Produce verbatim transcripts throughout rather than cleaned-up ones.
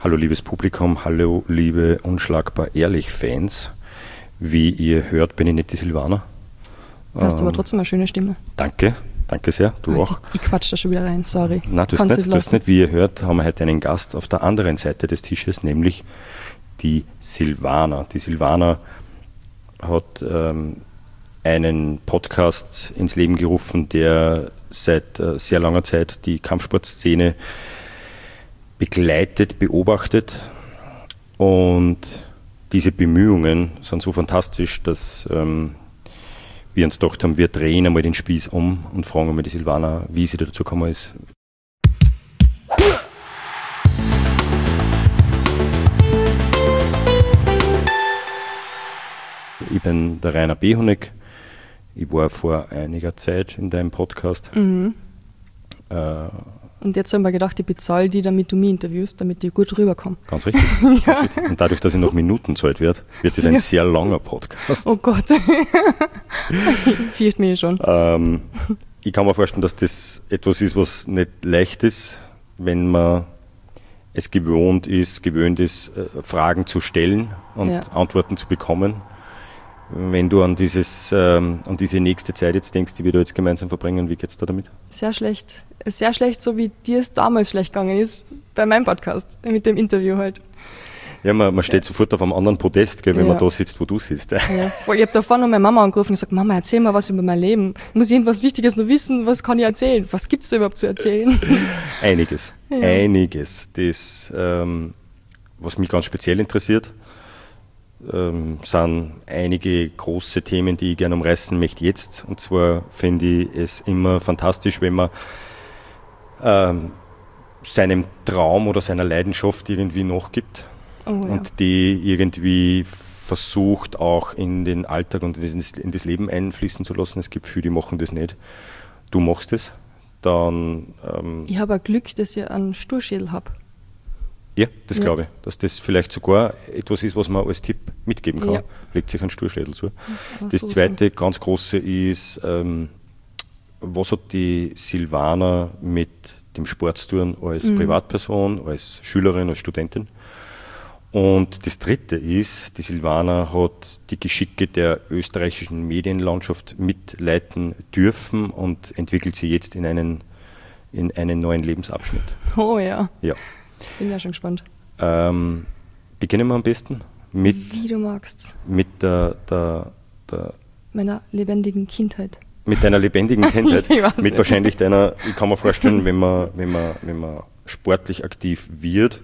Hallo liebes Publikum, hallo liebe Unschlagbar Ehrlich-Fans. Wie ihr hört, bin ich nicht die Silvana. Du hast ähm, aber trotzdem eine schöne Stimme. Danke, danke sehr, du Halt, auch. Ich quatsch da schon wieder rein, sorry. Nein, du hast Kannst nicht, nicht du hast lassen. nicht. Wie ihr hört, haben wir heute einen Gast auf der anderen Seite des Tisches, nämlich die Silvana. Die Silvana hat ähm, einen Podcast ins Leben gerufen, der seit äh, sehr langer Zeit die Kampfsportszene begleitet, beobachtet, und diese Bemühungen sind so fantastisch, dass ähm, wir uns gedacht haben, wir drehen einmal den Spieß um und fragen einmal die Silvana, wie sie dazu gekommen ist. Ich bin der Rainer Behonig. Ich war vor einiger Zeit in deinem Podcast. Mhm. Äh, Und jetzt haben wir gedacht, ich bezahle die, damit du mich interviewst, damit ich gut rüberkomme. Ganz richtig. Ganz richtig. Und dadurch, dass ich noch Minuten zahlt wird, wird das ein Ja. sehr langer Podcast. Oh Gott. Ich fürchte mich schon. Ähm, ich kann mir vorstellen, dass das etwas ist, was nicht leicht ist, wenn man es gewohnt ist, gewöhnt ist, äh, Fragen zu stellen und Ja. Antworten zu bekommen. Wenn du an dieses, ähm, an diese nächste Zeit jetzt denkst, die wir da jetzt gemeinsam verbringen, wie geht's da damit? Sehr schlecht. Sehr schlecht, so wie dir es damals schlecht gegangen ist, bei meinem Podcast, mit dem Interview halt. Ja, man, man steht sofort auf einem anderen Podest, gell, wenn Ja. man da sitzt, wo du sitzt. Ja. Ich habe davor noch meine Mama angerufen und gesagt, Mama, erzähl mal was über mein Leben. Muss ich irgendwas Wichtiges noch wissen? Was kann ich erzählen? Was gibt's da überhaupt zu erzählen? Einiges, Ja. einiges. Das, ähm, was mich ganz speziell interessiert, ähm, sind einige große Themen, die ich gerne umreißen möchte jetzt. Und zwar finde ich es immer fantastisch, wenn man ähm, seinem Traum oder seiner Leidenschaft irgendwie nachgibt. Oh, ja. Und die irgendwie versucht auch in den Alltag und in das Leben einfließen zu lassen. Es gibt viele, die machen das nicht. Du machst es. Dann, ähm, Ich habe ein Glück, dass ich einen Sturschädel habe. ja, das Ja. glaube ich, dass das vielleicht sogar etwas ist, was man als Tipp mitgeben kann. Ja. Legt sich ein Sturschädel zu. Aber Das sowas zweite ganz große ist, ähm, was hat die Silvana mit dem Sport zu tun als Mhm. Privatperson, als Schülerin, als Studentin? Und das dritte ist, die Silvana hat die Geschicke der österreichischen Medienlandschaft mitleiten dürfen und entwickelt sie jetzt in einen, in einen neuen Lebensabschnitt. Oh ja, Ja. bin ja schon gespannt. Ähm, beginnen wir am besten mit, Wie du magst. mit, der, der, der, Meiner lebendigen Kindheit. mit deiner lebendigen Kindheit, Ich weiß mit nicht. wahrscheinlich deiner, ich kann mir vorstellen, wenn man, wenn man, wenn man sportlich aktiv wird,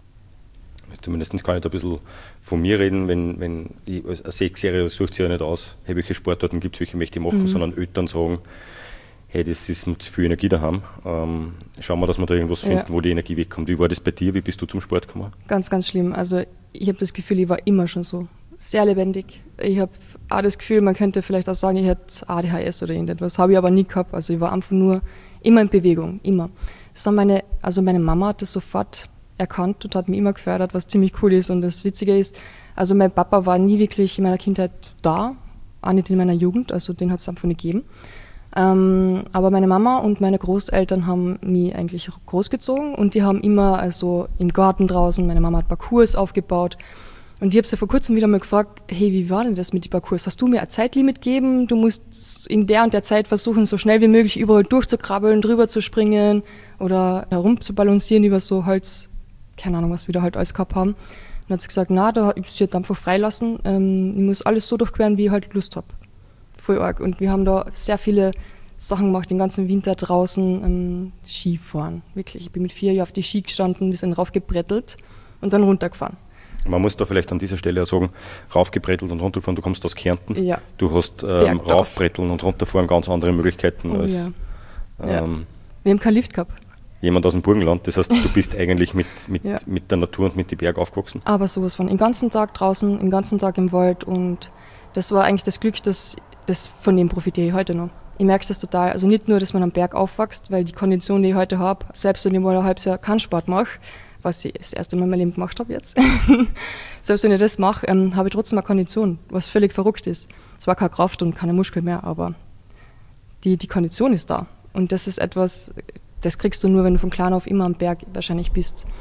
zumindest kann ich da ein bisschen von mir reden, wenn, wenn ich als ein Sechsjähriger sucht sich ja nicht aus, hey, welche Sportarten gibt es, welche möchte ich machen, Mhm. sondern Eltern sagen, hey, das ist mit zu viel Energie daheim, ähm, schauen wir, dass wir da irgendwas Ja. finden, wo die Energie wegkommt. Wie war das bei dir? Wie bist du zum Sport gekommen? Ganz, ganz schlimm. Also ich habe das Gefühl, ich war immer schon so. Sehr lebendig. Ich habe auch das Gefühl, man könnte vielleicht auch sagen, ich hätte A D H S oder irgendetwas. Habe ich aber nie gehabt. Also ich war einfach nur immer in Bewegung, immer. Das haben meine, also meine Mama hat das sofort erkannt und hat mich immer gefördert, was ziemlich cool ist. Und das Witzige ist, also mein Papa war nie wirklich in meiner Kindheit da, auch nicht in meiner Jugend, also den hat es einfach nicht gegeben. Ähm, aber meine Mama und meine Großeltern haben mich eigentlich großgezogen und die haben immer also im Garten draußen, meine Mama hat Parcours aufgebaut und ich habe sie vor kurzem wieder mal gefragt, hey, wie war denn das mit den Parcours? Hast du mir ein Zeitlimit gegeben? Du musst in der und der Zeit versuchen, so schnell wie möglich überall durchzukrabbeln, drüber zu springen oder herum zu balancieren über so Holz, keine Ahnung, was wir da halt alles gehabt haben. Dann hat sie gesagt, na, da ich sie halt einfach freilassen, ähm, ich muss alles so durchqueren, wie ich halt Lust habe. Voll arg. Und wir haben da sehr viele Sachen gemacht, den ganzen Winter draußen, ähm, Skifahren, wirklich. Ich bin mit vier Jahren auf die Ski gestanden, wir sind raufgebrettelt und dann runtergefahren. Man muss da vielleicht an dieser Stelle auch sagen, raufgebrettelt und runtergefahren, du kommst aus Kärnten, Ja. du hast ähm, Bergdorf. raufbretteln und runterfahren ganz andere Möglichkeiten Oh, als ja. Ja. ähm, Wir haben keinen Lift gehabt. jemand aus dem Burgenland. Das heißt, du bist eigentlich mit, mit, Ja. mit der Natur und mit den Bergen aufgewachsen. Aber sowas von. Den ganzen Tag draußen, den ganzen Tag im Wald und das war eigentlich das Glück, dass das von dem profitiere ich heute noch. Ich merke das total. Also nicht nur, dass man am Berg aufwächst, weil die Kondition, die ich heute habe, selbst wenn ich mal ein halbes Jahr keinen Sport mache, was ich das erste Mal in meinem Leben gemacht habe jetzt, selbst wenn ich das mache, ähm, habe ich trotzdem eine Kondition, was völlig verrückt ist. Zwar keine Kraft und keine Muskeln mehr, aber die, die Kondition ist da. Und das ist etwas, das kriegst du nur, wenn du von klein auf immer am Berg wahrscheinlich bist.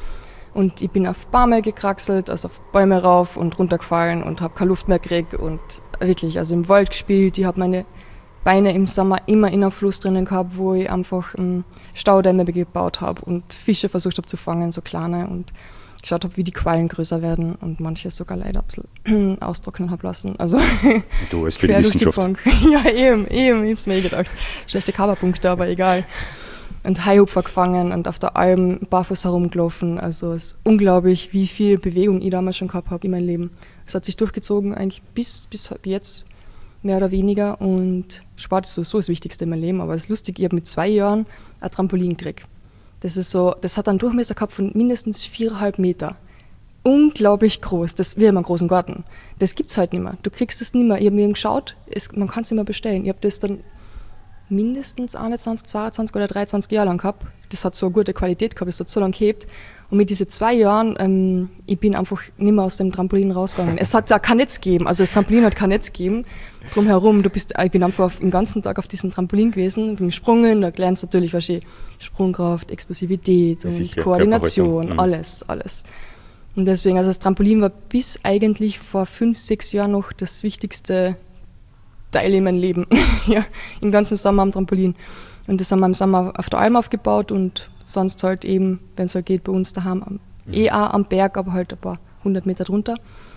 Und ich bin auf Bäume gekraxelt, also auf Bäume rauf und runtergefallen und habe keine Luft mehr gekriegt und wirklich, also im Wald gespielt. Ich habe meine Beine im Sommer immer in einem Fluss drinnen gehabt, wo ich einfach um, Staudämme gebaut habe und Fische versucht habe zu fangen, so kleine, und geschaut habe, wie die Quallen größer werden und manches sogar leider ein bisschen austrocknen habe lassen. Also du als für die Wissenschaft. Die ja, eben, eben, ich hab's mir gedacht. Schlechte Coverpunkte, aber egal. Und Haihupfer gefangen und auf der Alm barfuß herumgelaufen. Also es ist unglaublich, wie viel Bewegung ich damals schon gehabt habe in meinem Leben. Es hat sich durchgezogen eigentlich bis, bis jetzt, mehr oder weniger. Und Sport ist sowieso das Wichtigste in meinem Leben. Aber es ist lustig, ich habe mit zwei Jahren ein Trampolin gekriegt. Das ist so, das hat einen Durchmesser gehabt von mindestens viereinhalb Meter. Unglaublich groß. Das wie in einem großen Garten. Das gibt's halt nicht mehr. Du kriegst es nicht mehr. Ich habe mir eben geschaut, es, man kann es nicht mehr bestellen. Ich habe das dann mindestens einundzwanzig, zweiundzwanzig oder dreiundzwanzig Jahre lang gehabt. Das hat so eine gute Qualität gehabt, das hat so lange gehebt. Und mit diesen zwei Jahren, ähm, ich bin einfach nicht mehr aus dem Trampolin rausgegangen. Es hat da kein Netz gegeben, also das Trampolin hat kein Netz gegeben. Drumherum, du bist, ich bin einfach auf, den ganzen Tag auf diesem Trampolin gewesen, bin gesprungen, da lernst du natürlich was ich, Sprungkraft, Explosivität und Sicher, Koordination, alles, alles. Und deswegen, also das Trampolin war bis eigentlich vor fünf, sechs Jahren noch das wichtigste Teil in meinem Leben. Ja, im ganzen Sommer am Trampolin. Und das haben wir im Sommer auf der Alm aufgebaut und sonst halt eben, wenn es halt geht, bei uns daheim, am, mhm. eh auch am Berg, aber halt ein paar hundert Meter drunter.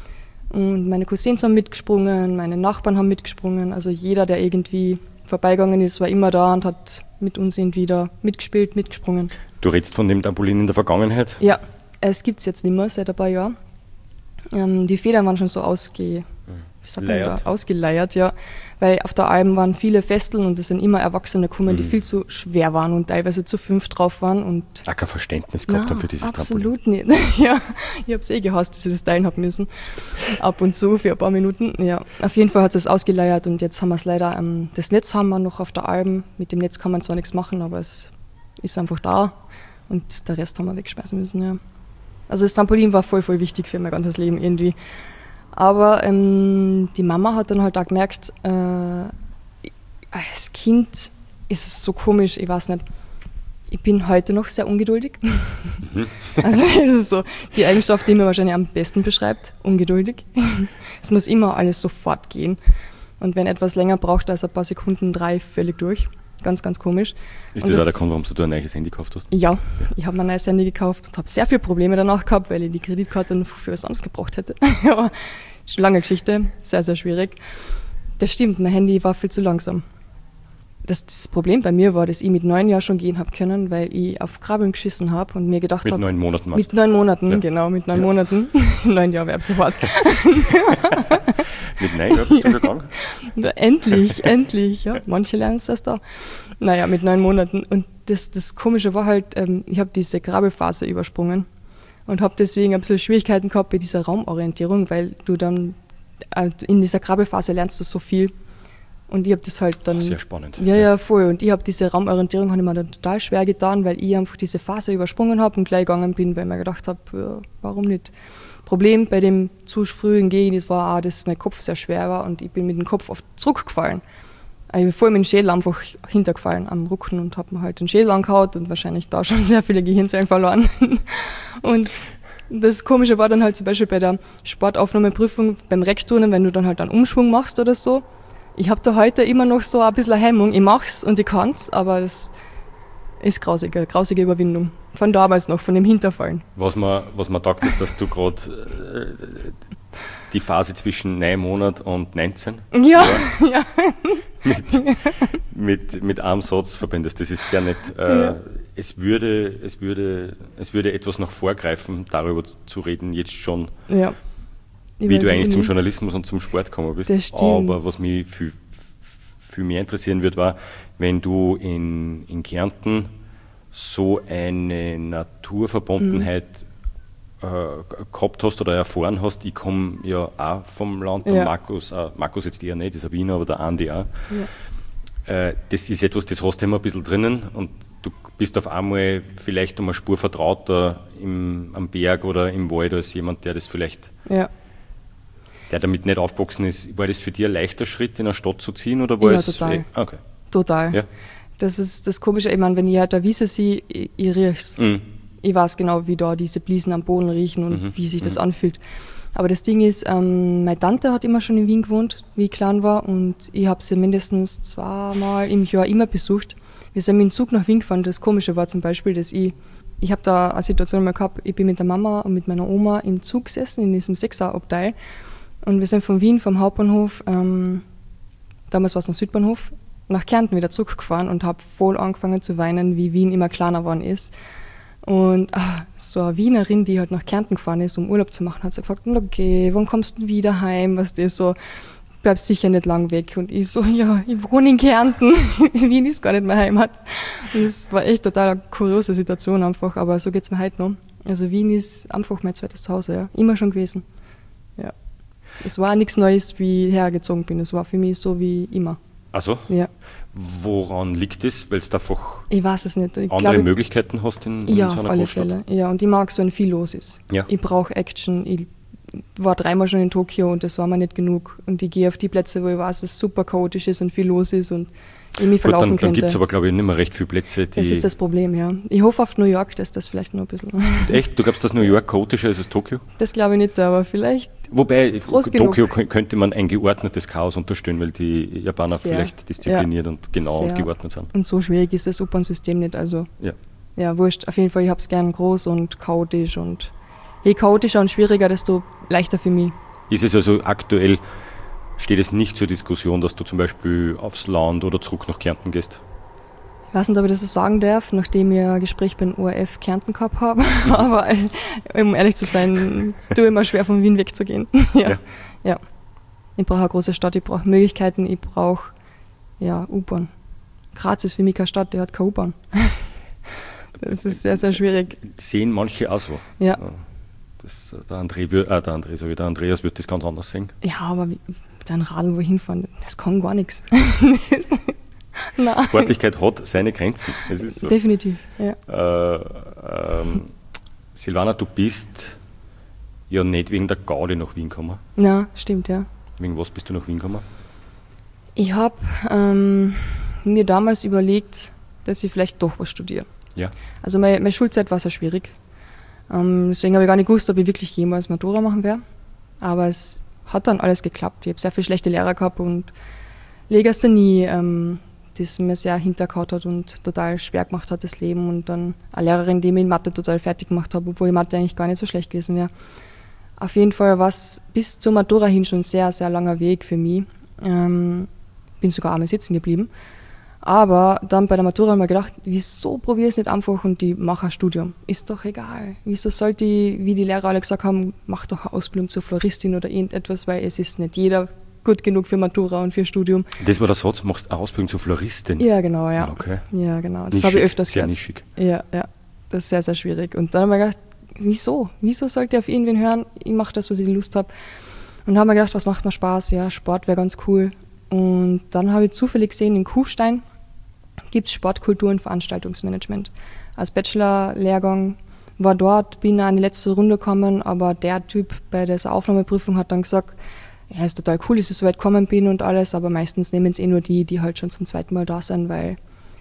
Und meine Cousins haben mitgesprungen, meine Nachbarn haben mitgesprungen. Also jeder, der irgendwie vorbeigegangen ist, war immer da und hat mit uns irgendwie da mitgespielt, mitgesprungen. Du redest von dem Trampolin in der Vergangenheit? Ja, es gibt es jetzt nicht mehr, seit ein paar Jahren. Ähm, die Federn waren schon so ausge... Wie sagt man da? Ausgeleiert, ja. Weil auf der Alm waren viele Festeln und es sind immer Erwachsene gekommen, mhm. die viel zu schwer waren und teilweise zu fünf drauf waren. Und auch kein Verständnis gehabt haben für dieses absolut Trampolin. Absolut nicht. Ja, ich habe es eh gehasst, dass ich das teilen habe müssen. Ab und zu für ein paar Minuten. Ja, auf jeden Fall hat es ausgeleiert und jetzt haben wir es leider, ähm, das Netz haben wir noch auf der Alm. Mit dem Netz kann man zwar nichts machen, aber es ist einfach da und der Rest haben wir wegschmeißen müssen, ja. Also das Trampolin war voll, voll wichtig für mein ganzes Leben irgendwie. Aber ähm, die Mama hat dann halt auch gemerkt, äh, als Kind ist es so komisch, ich weiß nicht, ich bin heute noch sehr ungeduldig. Mhm. Also es ist so die Eigenschaft, die mir wahrscheinlich am besten beschreibt, ungeduldig. Es muss immer alles sofort gehen. Und wenn etwas länger braucht als ein paar Sekunden, drei völlig durch. Ganz, ganz komisch. Ist das, das auch der Grund, warum du ein neues Handy gekauft hast? Ja, ja. Ich habe mir ein neues Handy gekauft und habe sehr viele Probleme danach gehabt, weil ich die Kreditkarte für was anderes gebraucht hätte. Aber schon lange Geschichte, sehr, sehr schwierig. Das stimmt, mein Handy war viel zu langsam. Das, das Problem bei mir war, dass ich mit neun Jahren schon gehen habe können, weil ich auf Krabbeln geschissen habe und mir gedacht habe... Mit neun Monaten machst Mit neun Monaten, ja. genau, mit neun ja. Monaten. Neun Jahre wäre es sofort. Mit neun Jahren bist du gegangen? Endlich, endlich, ja. Manche lernen es erst da. Naja, mit neun Monaten. Und das, das Komische war halt, ähm, ich habe diese Krabbelphase übersprungen und habe deswegen ein bisschen Schwierigkeiten gehabt bei dieser Raumorientierung, weil du dann äh, in dieser Krabbelphase lernst du so viel. Und ich habe das halt dann... Ach, sehr spannend. Ja, ja, voll. Und ich habe diese Raumorientierung, habe ich mir dann total schwer getan, weil ich einfach diese Phase übersprungen habe und gleich gegangen bin, weil ich mir gedacht habe, ja, warum nicht? Problem bei dem zu frühen Gehen, das war auch, dass mein Kopf sehr schwer war und ich bin mit dem Kopf oft zurückgefallen. Ich bin voll mit dem Schädel einfach hintergefallen am Rücken und habe mir halt den Schädel angehaut und wahrscheinlich da schon sehr viele Gehirnzellen verloren. Und das Komische war dann halt zum Beispiel bei der Sportaufnahmeprüfung beim Reckturnen, wenn du dann halt einen Umschwung machst oder so. Ich habe da heute immer noch so ein bisschen eine Hemmung. Ich mach's und ich kann's, aber das ist grausig, eine grausige Überwindung. Von damals noch, von dem Hinterfallen. Was man, was man taugt, ist, dass du gerade äh, die Phase zwischen neun Monaten und neunzehn ja, ja. Mit, mit, mit einem Satz verbindest. Das ist sehr nett. Äh, ja. es, würde, es, würde, es würde etwas noch vorgreifen, darüber zu reden, jetzt schon. Ja. Wie du eigentlich zum Journalismus und zum Sport gekommen bist. Das stimmt. Aber was mich viel, viel mehr interessieren wird, war, wenn du in, in Kärnten so eine Naturverbundenheit mhm. äh, gehabt hast oder erfahren hast. Ich komme ja auch vom Land, der ja. Markus, äh, Markus jetzt eher nicht, ist ein Wiener, aber der Andi auch. Ja. Äh, das ist etwas, das hast du immer ein bisschen drinnen und du bist auf einmal vielleicht um eine Spur vertrauter im, am Berg oder im Wald als jemand, der das vielleicht... Ja. der damit nicht aufgewachsen ist. War das für dich ein leichter Schritt, in eine Stadt zu ziehen? Oder war ja, es total. Eh, okay. Total. Ja. Das ist das Komische, ich meine, wenn ich halt eine Wiese sehe, ich, ich riech's. Mm. Ich weiß genau, wie da diese Bliesen am Boden riechen und Mhm. wie sich das Mhm. anfühlt. Aber das Ding ist, ähm, meine Tante hat immer schon in Wien gewohnt, wie ich klein war, und ich habe sie mindestens zweimal im Jahr immer besucht. Wir sind mit dem Zug nach Wien gefahren. Das Komische war zum Beispiel, dass ich, ich habe da eine Situation mal gehabt, ich bin mit der Mama und mit meiner Oma im Zug gesessen, in diesem Sechser-Abteil, und wir sind von Wien, vom Hauptbahnhof, ähm, damals war es noch Südbahnhof, nach Kärnten wieder zurückgefahren und habe voll angefangen zu weinen, wie Wien immer kleiner geworden ist. Und ah, so eine Wienerin, die halt nach Kärnten gefahren ist, um Urlaub zu machen, hat sie gefragt, okay, wann kommst du wieder heim? Was das so, bleibst sicher nicht lang weg. Und ich so, ja, ich wohne in Kärnten. Wien ist gar nicht meine Heimat. Und das war echt total eine kuriose Situation einfach, aber so geht es mir heute noch. Also Wien ist einfach mein zweites Zuhause, ja. Immer schon gewesen. Ja. Es war nichts Neues, wie ich hergezogen bin. Es war für mich so wie immer. Also, Ja. woran liegt es? Weil du einfach Ich weiß es nicht. Ich andere glaube, Möglichkeiten hast in, in ja, so auf einer alle Großstadt? Fälle. Ja, und ich mag es, wenn viel los ist. Ja. Ich brauche Action. Ich war dreimal schon in Tokio und das war mir nicht genug. Und ich gehe auf die Plätze, wo ich weiß, dass es super chaotisch ist und viel los ist und ich mich Gut, verlaufen dann, dann könnte. gibt es aber, glaube ich, nicht mehr recht viele Plätze, die... Das ist das Problem, ja. Ich hoffe auf New York, dass das vielleicht noch ein bisschen... Echt? Du glaubst, dass New York chaotischer ist als Tokio? Das glaube ich nicht, aber vielleicht Wobei, Groß Tokio genug. kö- könnte man ein geordnetes Chaos unterstellen, weil die Japaner Sehr. vielleicht diszipliniert und genau und sehr. geordnet sind. Und so schwierig ist das U-Bahn-System nicht. Also Ja. ja, wurscht. Auf jeden Fall, ich habe es gern groß und chaotisch. Und je chaotischer und schwieriger, desto leichter für mich. Ist es also aktuell, steht es nicht zur Diskussion, dass du zum Beispiel aufs Land oder zurück nach Kärnten gehst? Ich weiß nicht, ob ich das so sagen darf, nachdem ich ein Gespräch beim O R F Kärnten gehabt habe. Aber äh, um ehrlich zu sein, tue ich mir schwer, von Wien wegzugehen. ja. Ja. ja. Ich brauche eine große Stadt, ich brauche Möglichkeiten, ich brauche ja, U-Bahn. Graz ist für mich keine Stadt, der hat keine U-Bahn. Das ist sehr, sehr schwierig. Sehen manche auch so. Ja, Das, der, André, wür- äh, der, André, sorry, der Andreas wird das ganz anders sehen. ja, aber wie, mit einem Radl wohin fahren, das kann gar nichts. Nein, Sportlichkeit hat seine Grenzen. Es ist so. definitiv. Ja. Äh, ähm, Silvana, du bist ja nicht wegen der Gaudi nach Wien gekommen. Na, stimmt, ja. Wegen was bist du nach Wien gekommen? Ich habe ähm, mir damals überlegt, dass ich vielleicht doch was studiere. Ja. Also meine, meine Schulzeit war sehr schwierig. Ähm, deswegen habe ich gar nicht gewusst, ob ich wirklich jemals Matura machen werde. Aber es hat dann alles geklappt. Ich habe sehr viele schlechte Lehrer gehabt und Legasthenie, ähm, das mir sehr hintergehauen hat und total schwer gemacht hat, das Leben. Und dann eine Lehrerin, die mich in Mathe total fertig gemacht hat, obwohl Mathe eigentlich gar nicht so schlecht gewesen wäre. Auf jeden Fall war es bis zur Matura hin schon ein sehr, sehr langer Weg für mich. Ähm, bin sogar einmal sitzen geblieben. Aber dann bei der Matura habe ich mir gedacht, wieso probiere ich es nicht einfach und ich mache ein Studium? Ist doch egal. Wieso sollte ich, wie die Lehrer alle gesagt haben, mach doch eine Ausbildung zur Floristin oder irgendetwas, weil es ist nicht jeder gut genug für Matura und für Studium. Das war der Satz, macht eine Ausbildung zur Floristin. Ja, genau, ja. Okay. Ja, genau. Das Nischig, habe ich öfters sehr gehört. nischig. Ja, ja. Das ist sehr, sehr schwierig. Und dann habe ich mir gedacht, wieso? Wieso sollte ich auf irgendwen hören? Ich mache das, was ich Lust habe. Und dann habe ich mir gedacht, was macht mir Spaß? Ja, Sport wäre ganz cool. Und dann habe ich zufällig gesehen, in Kufstein gibt es Sportkultur und Veranstaltungsmanagement. Als Bachelor-Lehrgang war dort, bin an die letzte Runde gekommen, aber der Typ bei dieser Aufnahmeprüfung hat dann gesagt, ja, ist total cool, dass ich so weit gekommen bin und alles, aber meistens nehmen es eh nur die, die halt schon zum zweiten Mal da sind, weil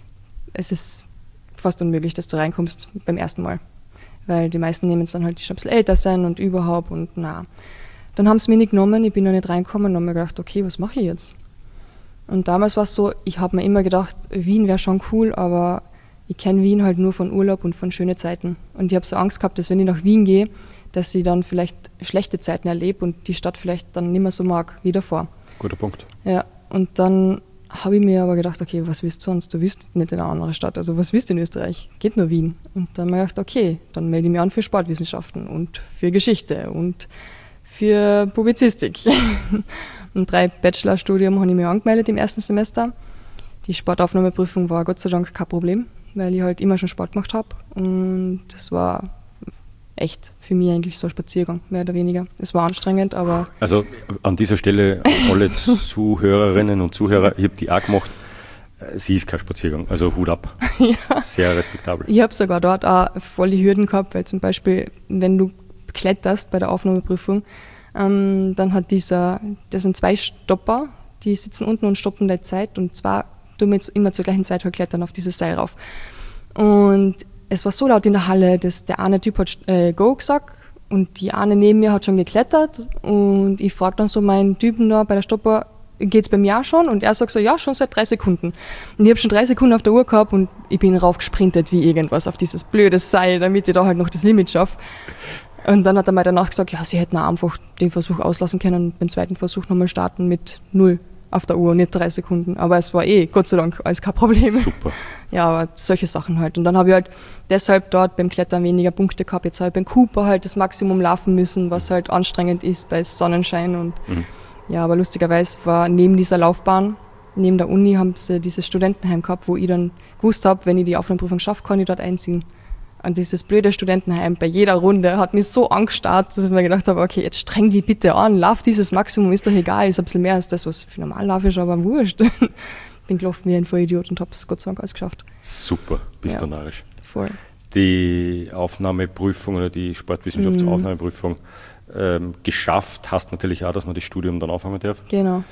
es ist fast unmöglich, dass du reinkommst beim ersten Mal. Weil die meisten nehmen es dann halt, die schon ein bisschen älter sind und überhaupt und na. Dann haben sie mich nicht genommen, ich bin noch nicht reingekommen und habe mir gedacht, okay, was mache ich jetzt? Und damals war es so, ich habe mir immer gedacht, Wien wäre schon cool, aber ich kenne Wien halt nur von Urlaub und von schönen Zeiten. Und ich habe so Angst gehabt, dass wenn ich nach Wien gehe, dass ich dann vielleicht schlechte Zeiten erlebe und die Stadt vielleicht dann nicht mehr so mag wie davor. Guter Punkt. Ja, und dann habe ich mir aber gedacht, okay, was willst du sonst? Du willst nicht in eine andere Stadt, also was willst du in Österreich? Geht nur Wien. Und dann habe ich gedacht, okay, dann melde ich mich an für Sportwissenschaften und für Geschichte und für Publizistik. Ein drei Bachelorstudium habe ich mich angemeldet im ersten Semester. Die Sportaufnahmeprüfung war Gott sei Dank kein Problem, weil ich halt immer schon Sport gemacht habe. Und das war echt für mich eigentlich so ein Spaziergang, mehr oder weniger. Es war anstrengend, aber... Also an dieser Stelle an alle Zuhörerinnen und Zuhörer, ich habe die auch gemacht. Sie ist kein Spaziergang, also Hut ab. ja. Sehr respektabel. Ich habe sogar dort auch voll die Hürden gehabt, weil zum Beispiel, wenn du kletterst bei der Aufnahmeprüfung, ähm, dann hat dieser, das sind zwei Stopper, die sitzen unten und stoppen die Zeit und zwar tun wir jetzt immer zur gleichen Zeit halt klettern auf dieses Seil rauf. Und es war so laut in der Halle, dass der eine Typ hat äh, Go gesagt und die eine neben mir hat schon geklettert und ich frage dann so meinen Typen da bei der Stopper, geht's bei mir auch schon? Und er sagt so, ja, schon seit drei Sekunden. Und ich habe schon drei Sekunden auf der Uhr gehabt und ich bin raufgesprintet wie irgendwas auf dieses blöde Seil, damit ich da halt noch das Limit schaffe. Und dann hat er mir danach gesagt, ja, sie hätten auch einfach den Versuch auslassen können und den zweiten Versuch nochmal starten mit null auf der Uhr und nicht drei Sekunden. Aber es war eh, Gott sei Dank, alles kein Problem. Super. Ja, aber solche Sachen halt. Und dann habe ich halt deshalb dort beim Klettern weniger Punkte gehabt. Jetzt habe ich beim Cooper halt das Maximum laufen müssen, was halt anstrengend ist bei Sonnenschein. Und mhm. ja, aber lustigerweise war neben dieser Laufbahn, neben der Uni, haben sie dieses Studentenheim gehabt, wo ich dann gewusst habe, wenn ich die Aufnahmeprüfung schaffe, kann ich dort einziehen. Und dieses blöde Studentenheim bei jeder Runde hat mich so angestarrt, dass ich mir gedacht habe, okay, jetzt streng die bitte an, lauf dieses Maximum, ist doch egal, ist ein bisschen mehr als das, was für normal lauf ist, aber wurscht. Bin gelaufen wie ein Vollidiot und habe es Gott sei Dank alles geschafft. Super, bist du ja, narrisch. Voll. Die Aufnahmeprüfung oder die Sportwissenschaftsaufnahmeprüfung mhm. ähm, geschafft hast natürlich auch, dass man das Studium dann anfangen darf. Genau.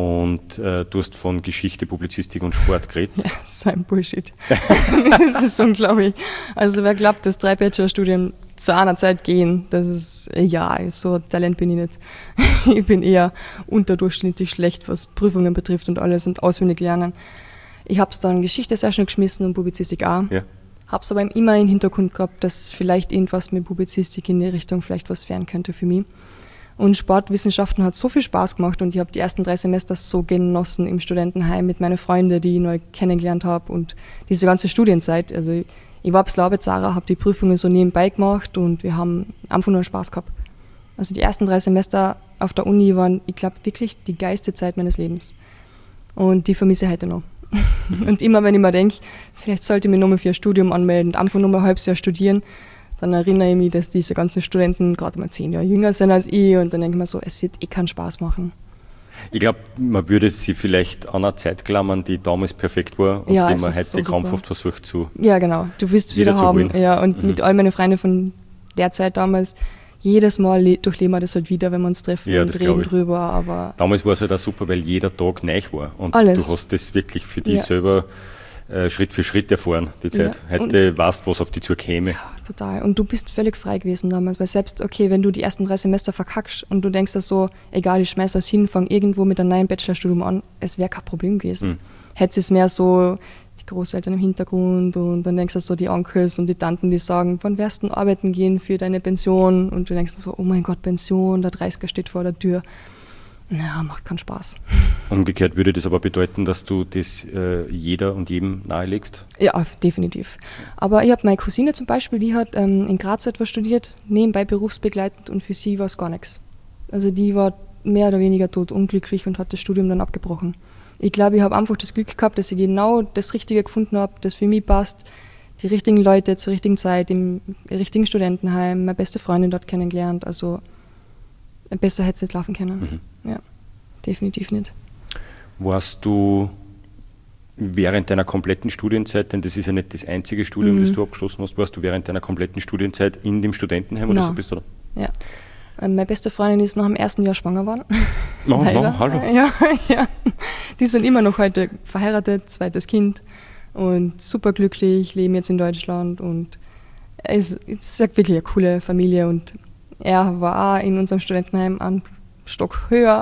Und äh, du hast von Geschichte, Publizistik und Sport geredet. Ja, so ein Bullshit. Das ist unglaublich. Also wer glaubt, dass drei Bachelorstudien zu einer Zeit gehen, das ist, ja, so Talent bin ich nicht. Ich bin eher unterdurchschnittlich schlecht, was Prüfungen betrifft und alles und auswendig lernen. Ich habe es dann Geschichte sehr schnell geschmissen und Publizistik auch. Ja. Habe es aber immer im Hintergrund gehabt, dass vielleicht irgendwas mit Publizistik in die Richtung vielleicht was werden könnte für mich. Und Sportwissenschaften hat so viel Spaß gemacht und ich habe die ersten drei Semester so genossen im Studentenheim mit meinen Freunden, die ich neu kennengelernt habe und diese ganze Studienzeit. Also ich, ich war bis Laubezara, habe die Prüfungen so nebenbei gemacht und wir haben einfach nur Spaß gehabt. Also die ersten drei Semester auf der Uni waren, ich glaube, wirklich die geilste Zeit meines Lebens. Und die vermisse ich heute noch. Und immer, wenn ich mir denke, vielleicht sollte ich mich nochmal für ein Studium anmelden und einfach nochmal ein halbes Jahr studieren, dann erinnere ich mich, dass diese ganzen Studenten gerade mal zehn Jahre jünger sind als ich und dann denke ich mir so, es wird eh keinen Spaß machen. Ich glaube, man würde sie vielleicht an einer Zeit klammern, die damals perfekt war und ja, die man heute so krampfhaft super. versucht zu Ja, genau. Du willst wieder, wieder haben. Ja, und mhm. mit all meinen Freunden von der Zeit damals, jedes Mal le- durchleben wir das halt wieder, wenn wir uns treffen ja, und reden drüber. Aber damals war es halt auch super, weil jeder Tag neu war und alles. Du hast das wirklich für dich ja. selber äh, Schritt für Schritt erfahren, die Zeit. Ja. Heute weißt du, was auf dich zukäme. Ja, total. Und du bist völlig frei gewesen damals, weil selbst, okay, wenn du die ersten drei Semester verkackst und du denkst dir so, egal, ich schmeiß was hin, fang irgendwo mit einem neuen Bachelorstudium an, es wäre kein Problem gewesen. Mhm. Hättest es mehr so die Großeltern im Hintergrund und dann denkst du so die Onkels und die Tanten, die sagen, wann wirst du denn arbeiten gehen für deine Pension? Und du denkst so, oh mein Gott, Pension, der dreißiger steht vor der Tür. Naja, macht keinen Spaß. Umgekehrt würde das aber bedeuten, dass du das äh, jeder und jedem nahelegst? Ja, definitiv. Aber ich habe meine Cousine zum Beispiel, die hat ähm, in Graz etwas studiert, nebenbei berufsbegleitend und für sie war es gar nichts. Also die war mehr oder weniger totunglücklich und hat das Studium dann abgebrochen. Ich glaube, ich habe einfach das Glück gehabt, dass ich genau das Richtige gefunden habe, das für mich passt, die richtigen Leute zur richtigen Zeit, im richtigen Studentenheim, meine beste Freundin dort kennengelernt, also besser hätte es nicht laufen können. Mhm. Ja, definitiv nicht. Warst du während deiner kompletten Studienzeit, denn das ist ja nicht das einzige Studium, mhm. das du abgeschlossen hast, warst du während deiner kompletten Studienzeit in dem Studentenheim oder no. so bist du da? Ja. Ähm, meine beste Freundin ist nach dem ersten Jahr schwanger geworden. No, no, hallo. Ja, ja. Die sind immer noch heute verheiratet, zweites Kind und super glücklich, leben jetzt in Deutschland und es ist wirklich eine coole Familie und er war auch in unserem Studentenheim einen Stock höher.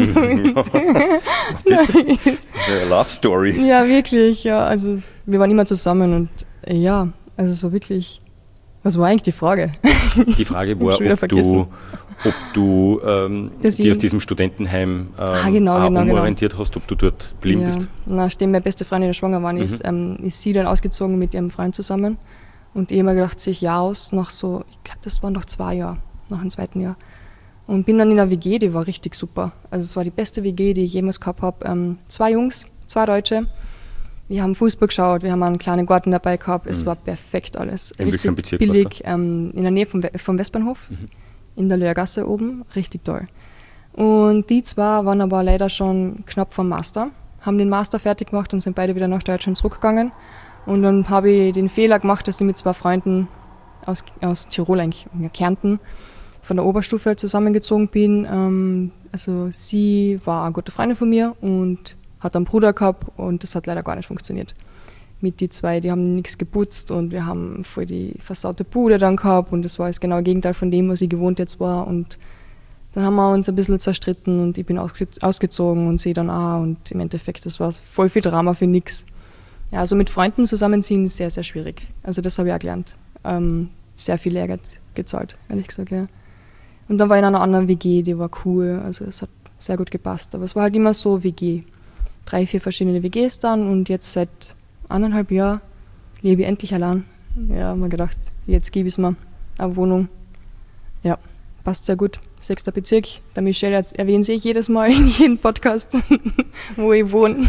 Love Story. Ja, wirklich. Ja. Also es, wir waren immer zusammen und äh, ja, also es war wirklich. Was war eigentlich die Frage? Die Frage war, ob du, ob du ähm, dich aus diesem Studentenheim ähm, ah, genau, genau, umorientiert genau. hast, ob du dort geblieben ja. bist. Nachdem meine beste Freundin schwanger war, mhm. ist, ähm, ist sie dann ausgezogen mit ihrem Freund zusammen. Und ich habe mir gedacht, sich Jahr aus, nach so, ich glaube, das waren noch zwei Jahre. Nach dem zweiten Jahr. Und bin dann in einer W G, die war richtig super. Also es war die beste W G, die ich jemals gehabt habe. Ähm, zwei Jungs, zwei Deutsche. Wir haben Fußball geschaut, wir haben einen kleinen Garten dabei gehabt. Es mhm. war perfekt alles. In richtig welchem Bezirk billig. Ähm, in der Nähe vom, vom Westbahnhof, mhm. in der Löhrgasse oben. Richtig toll. Und die zwei waren aber leider schon knapp vom Master. Haben den Master fertig gemacht und sind beide wieder nach Deutschland zurückgegangen. Und dann habe ich den Fehler gemacht, dass ich mit zwei Freunden aus, aus Tirol, eigentlich Kärnten, von der Oberstufe zusammengezogen bin. Ähm, also sie war eine gute Freundin von mir und hat einen Bruder gehabt und das hat leider gar nicht funktioniert. mit die zwei, die haben nichts geputzt und wir haben voll die versaute Bude dann gehabt und das war das genaue Gegenteil von dem, was ich gewohnt jetzt war und dann haben wir uns ein bisschen zerstritten und ich bin ausge- ausgezogen und sie dann auch und im Endeffekt, das war voll viel Drama für nichts. Ja, also mit Freunden zusammenziehen ist sehr, sehr schwierig. Also das habe ich auch gelernt. Ähm, sehr viel Lehrgeld gezahlt, ehrlich gesagt, ja. Und dann war ich in einer anderen W G, die war cool, also es hat sehr gut gepasst. Aber es war halt immer so W G. Drei, vier verschiedene W Gs dann und jetzt seit eineinhalb Jahren lebe ich endlich allein. Ja, hab mir gedacht, jetzt gebe ich es mir eine Wohnung. Ja, passt sehr gut. Sechster Bezirk. Der Michelle erwähnt sich jedes Mal in jedem Podcast, wo ich wohne.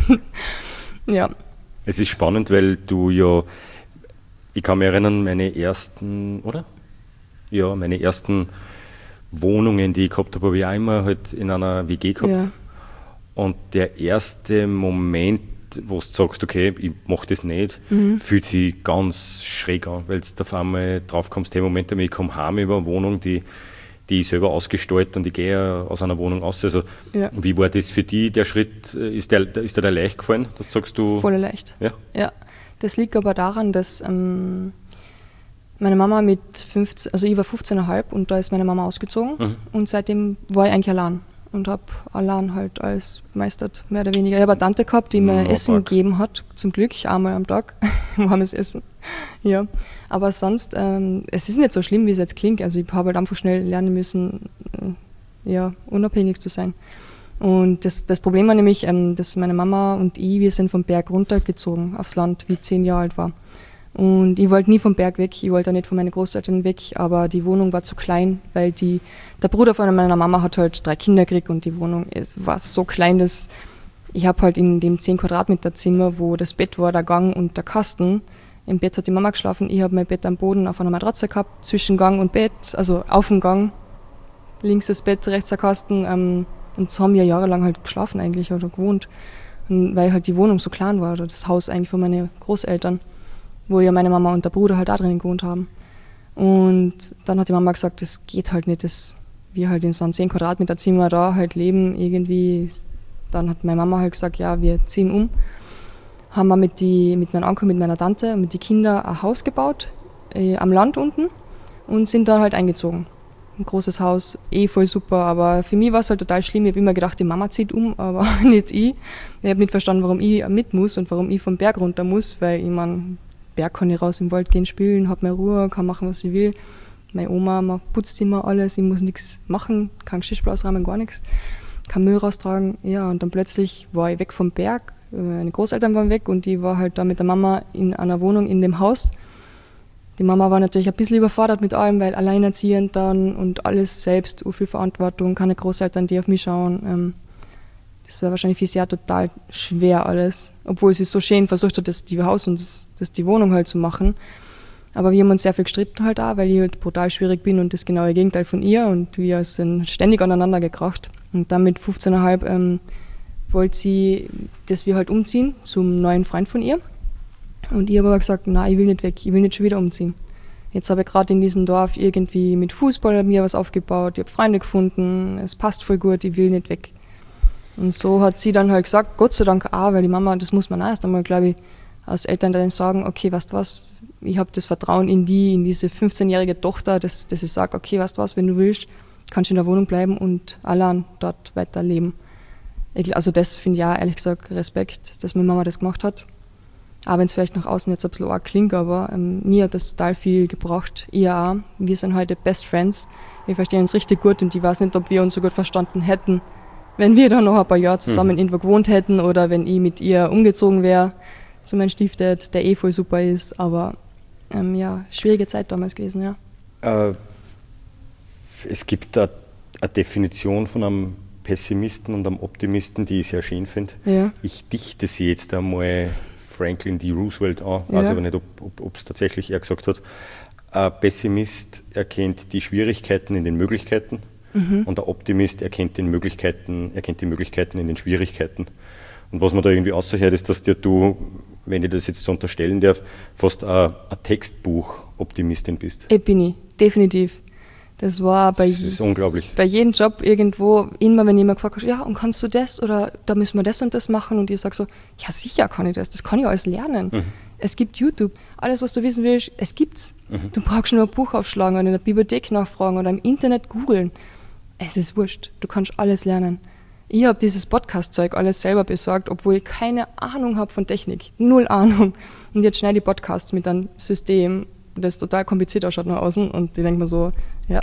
Ja. Es ist spannend, weil du ja, ich kann mich erinnern, meine ersten, oder? Ja, meine ersten Wohnungen, die ich gehabt habe, habe ich auch immer halt in einer W G gehabt. Ja. Und der erste Moment, wo du sagst, okay, ich mache das nicht, Mhm. fühlt sich ganz schräg an, weil du auf einmal drauf kommst, hey, Moment, ich komme heim über eine Wohnung, die, die ich selber ausgestalte und ich gehe aus einer Wohnung raus. Also, Ja. wie war das für dich, der Schritt? Ist der, ist der dir leicht gefallen, dass du sagst, du... Voll leicht. Ja? Ja. Das liegt aber daran, dass ähm, meine Mama mit fünfzehn, also ich war fünfzehn Komma fünf und da ist meine Mama ausgezogen Mhm. und seitdem war ich eigentlich allein und habe allein halt alles gemeistert, mehr oder weniger. Ich habe eine Tante gehabt, die mir Na, Essen fuck. gegeben hat, zum Glück, einmal am Tag, warmes Essen. Ja, aber sonst, ähm, es ist nicht so schlimm, wie es jetzt klingt. Also ich habe halt einfach schnell lernen müssen, äh, ja, unabhängig zu sein. Und das, das Problem war nämlich, ähm, dass meine Mama und ich, wir sind vom Berg runtergezogen aufs Land, wie ich zehn Jahre alt war. Und ich wollte nie vom Berg weg, ich wollte auch nicht von meinen Großeltern weg, aber die Wohnung war zu klein, weil die, der Bruder von meiner Mama hat halt drei Kinder gekriegt und die Wohnung ist, war so klein, dass ich habe halt in dem zehn Quadratmeter Zimmer, wo das Bett war, der Gang und der Kasten. Im Bett hat die Mama geschlafen, ich habe mein Bett am Boden auf einer Matratze gehabt, zwischen Gang und Bett, also auf dem Gang, links das Bett, rechts der Kasten. Ähm, und so haben wir jahrelang halt geschlafen eigentlich oder gewohnt, und weil halt die Wohnung so klein war oder das Haus eigentlich von meinen Großeltern, wo ja meine Mama und der Bruder halt da drinnen gewohnt haben. Und dann hat die Mama gesagt, das geht halt nicht, dass wir halt in so einem zehn Quadratmeter Zimmer da halt leben irgendwie. Dann hat meine Mama halt gesagt, ja, wir ziehen um. Haben wir mit, die, mit meinem Onkel, mit meiner Tante und mit den Kindern ein Haus gebaut, äh, am Land unten und sind dann halt eingezogen. Ein großes Haus, eh voll super, aber für mich war es halt total schlimm. Ich habe immer gedacht, die Mama zieht um, aber nicht ich. Ich habe nicht verstanden, warum ich mit muss und warum ich vom Berg runter muss, weil ich meine, Berg kann ich raus im Wald gehen, spielen, habe meine Ruhe, kann machen, was ich will. Meine Oma putzt immer alles, ich muss nichts machen, kein Geschirrspüler ausräumen, gar nichts, kein Müll raustragen. Ja, und dann plötzlich war ich weg vom Berg, meine Großeltern waren weg und ich war halt da mit der Mama in einer Wohnung in dem Haus. Die Mama war natürlich ein bisschen überfordert mit allem, weil alleinerziehend dann und alles selbst, so viel Verantwortung, keine Großeltern, die auf mich schauen. Ähm, das war wahrscheinlich für sie ja total schwer alles, obwohl sie so schön versucht hat, das die Haus und das, das die Wohnung halt zu machen. Aber wir haben uns sehr viel gestritten halt auch, weil ich halt brutal schwierig bin und das genaue Gegenteil von ihr und wir sind ständig aneinander gekracht. Und dann mit fünfzehn Komma fünf ähm, wollte sie, dass wir halt umziehen zum neuen Freund von ihr. Und ich habe aber gesagt, nein, ich will nicht weg, ich will nicht schon wieder umziehen. Jetzt habe ich gerade in diesem Dorf irgendwie mit Fußball mir was aufgebaut, ich habe Freunde gefunden, es passt voll gut, ich will nicht weg. Und so hat sie dann halt gesagt, Gott sei Dank auch, weil die Mama, das muss man auch erst einmal, glaube ich, als Eltern dann sagen, okay, weißt du was, ich habe das Vertrauen in die, in diese fünfzehnjährige Tochter, dass, dass ich sage, okay, weißt du was, wenn du willst, kannst du in der Wohnung bleiben und allein dort weiterleben. Ich, also das finde ich auch, ehrlich gesagt, Respekt, dass meine Mama das gemacht hat. Auch wenn es vielleicht nach außen jetzt ein bisschen arg klingt, aber ähm, mir hat das total viel gebracht. Ihr auch. Wir sind heute Best Friends. Wir verstehen uns richtig gut und ich weiß nicht, ob wir uns so gut verstanden hätten, wenn wir da noch ein paar Jahre zusammen mhm. irgendwo gewohnt hätten oder wenn ich mit ihr umgezogen wäre zu meinem Stiefdad, der eh voll super ist. Aber ähm, ja, schwierige Zeit damals gewesen, ja. Äh, es gibt eine Definition von einem Pessimisten und einem Optimisten, die ich sehr schön finde. Ja. Ich dichte sie jetzt einmal Franklin D. Roosevelt an, ja. weiß aber nicht, ob es tatsächlich er gesagt hat. Ein Pessimist erkennt die Schwierigkeiten in den Möglichkeiten mhm. und der Optimist erkennt, den Möglichkeiten, erkennt die Möglichkeiten in den Schwierigkeiten. Und was man da irgendwie aushört, ist, dass dir du, wenn ich das jetzt so unterstellen darf, fast ein, ein Textbuch-Optimistin bist. Ich bin ich, definitiv. Das war bei, das ist unglaublich. Bei jedem Job irgendwo, immer wenn jemand gefragt hat, ja, und kannst du das oder da müssen wir das und das machen und ich sage so, ja sicher kann ich das, das kann ich alles lernen. Mhm. Es gibt YouTube. Alles, was du wissen willst, es gibt's. Mhm. Du brauchst nur ein Buch aufschlagen oder in der Bibliothek nachfragen oder im Internet googeln. Es ist wurscht. Du kannst alles lernen. Ich habe dieses Podcast-Zeug alles selber besorgt, obwohl ich keine Ahnung habe von Technik. Null Ahnung. Und jetzt schneide ich Podcasts mit einem System, das total kompliziert ausschaut nach außen. Und ich denke mir so, ja,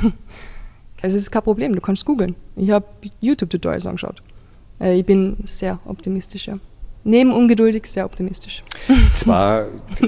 es ist kein Problem, du kannst googeln. Ich habe YouTube-Tutorials angeschaut. Ich bin sehr optimistisch, ja. Neben ungeduldig sehr optimistisch. Zwei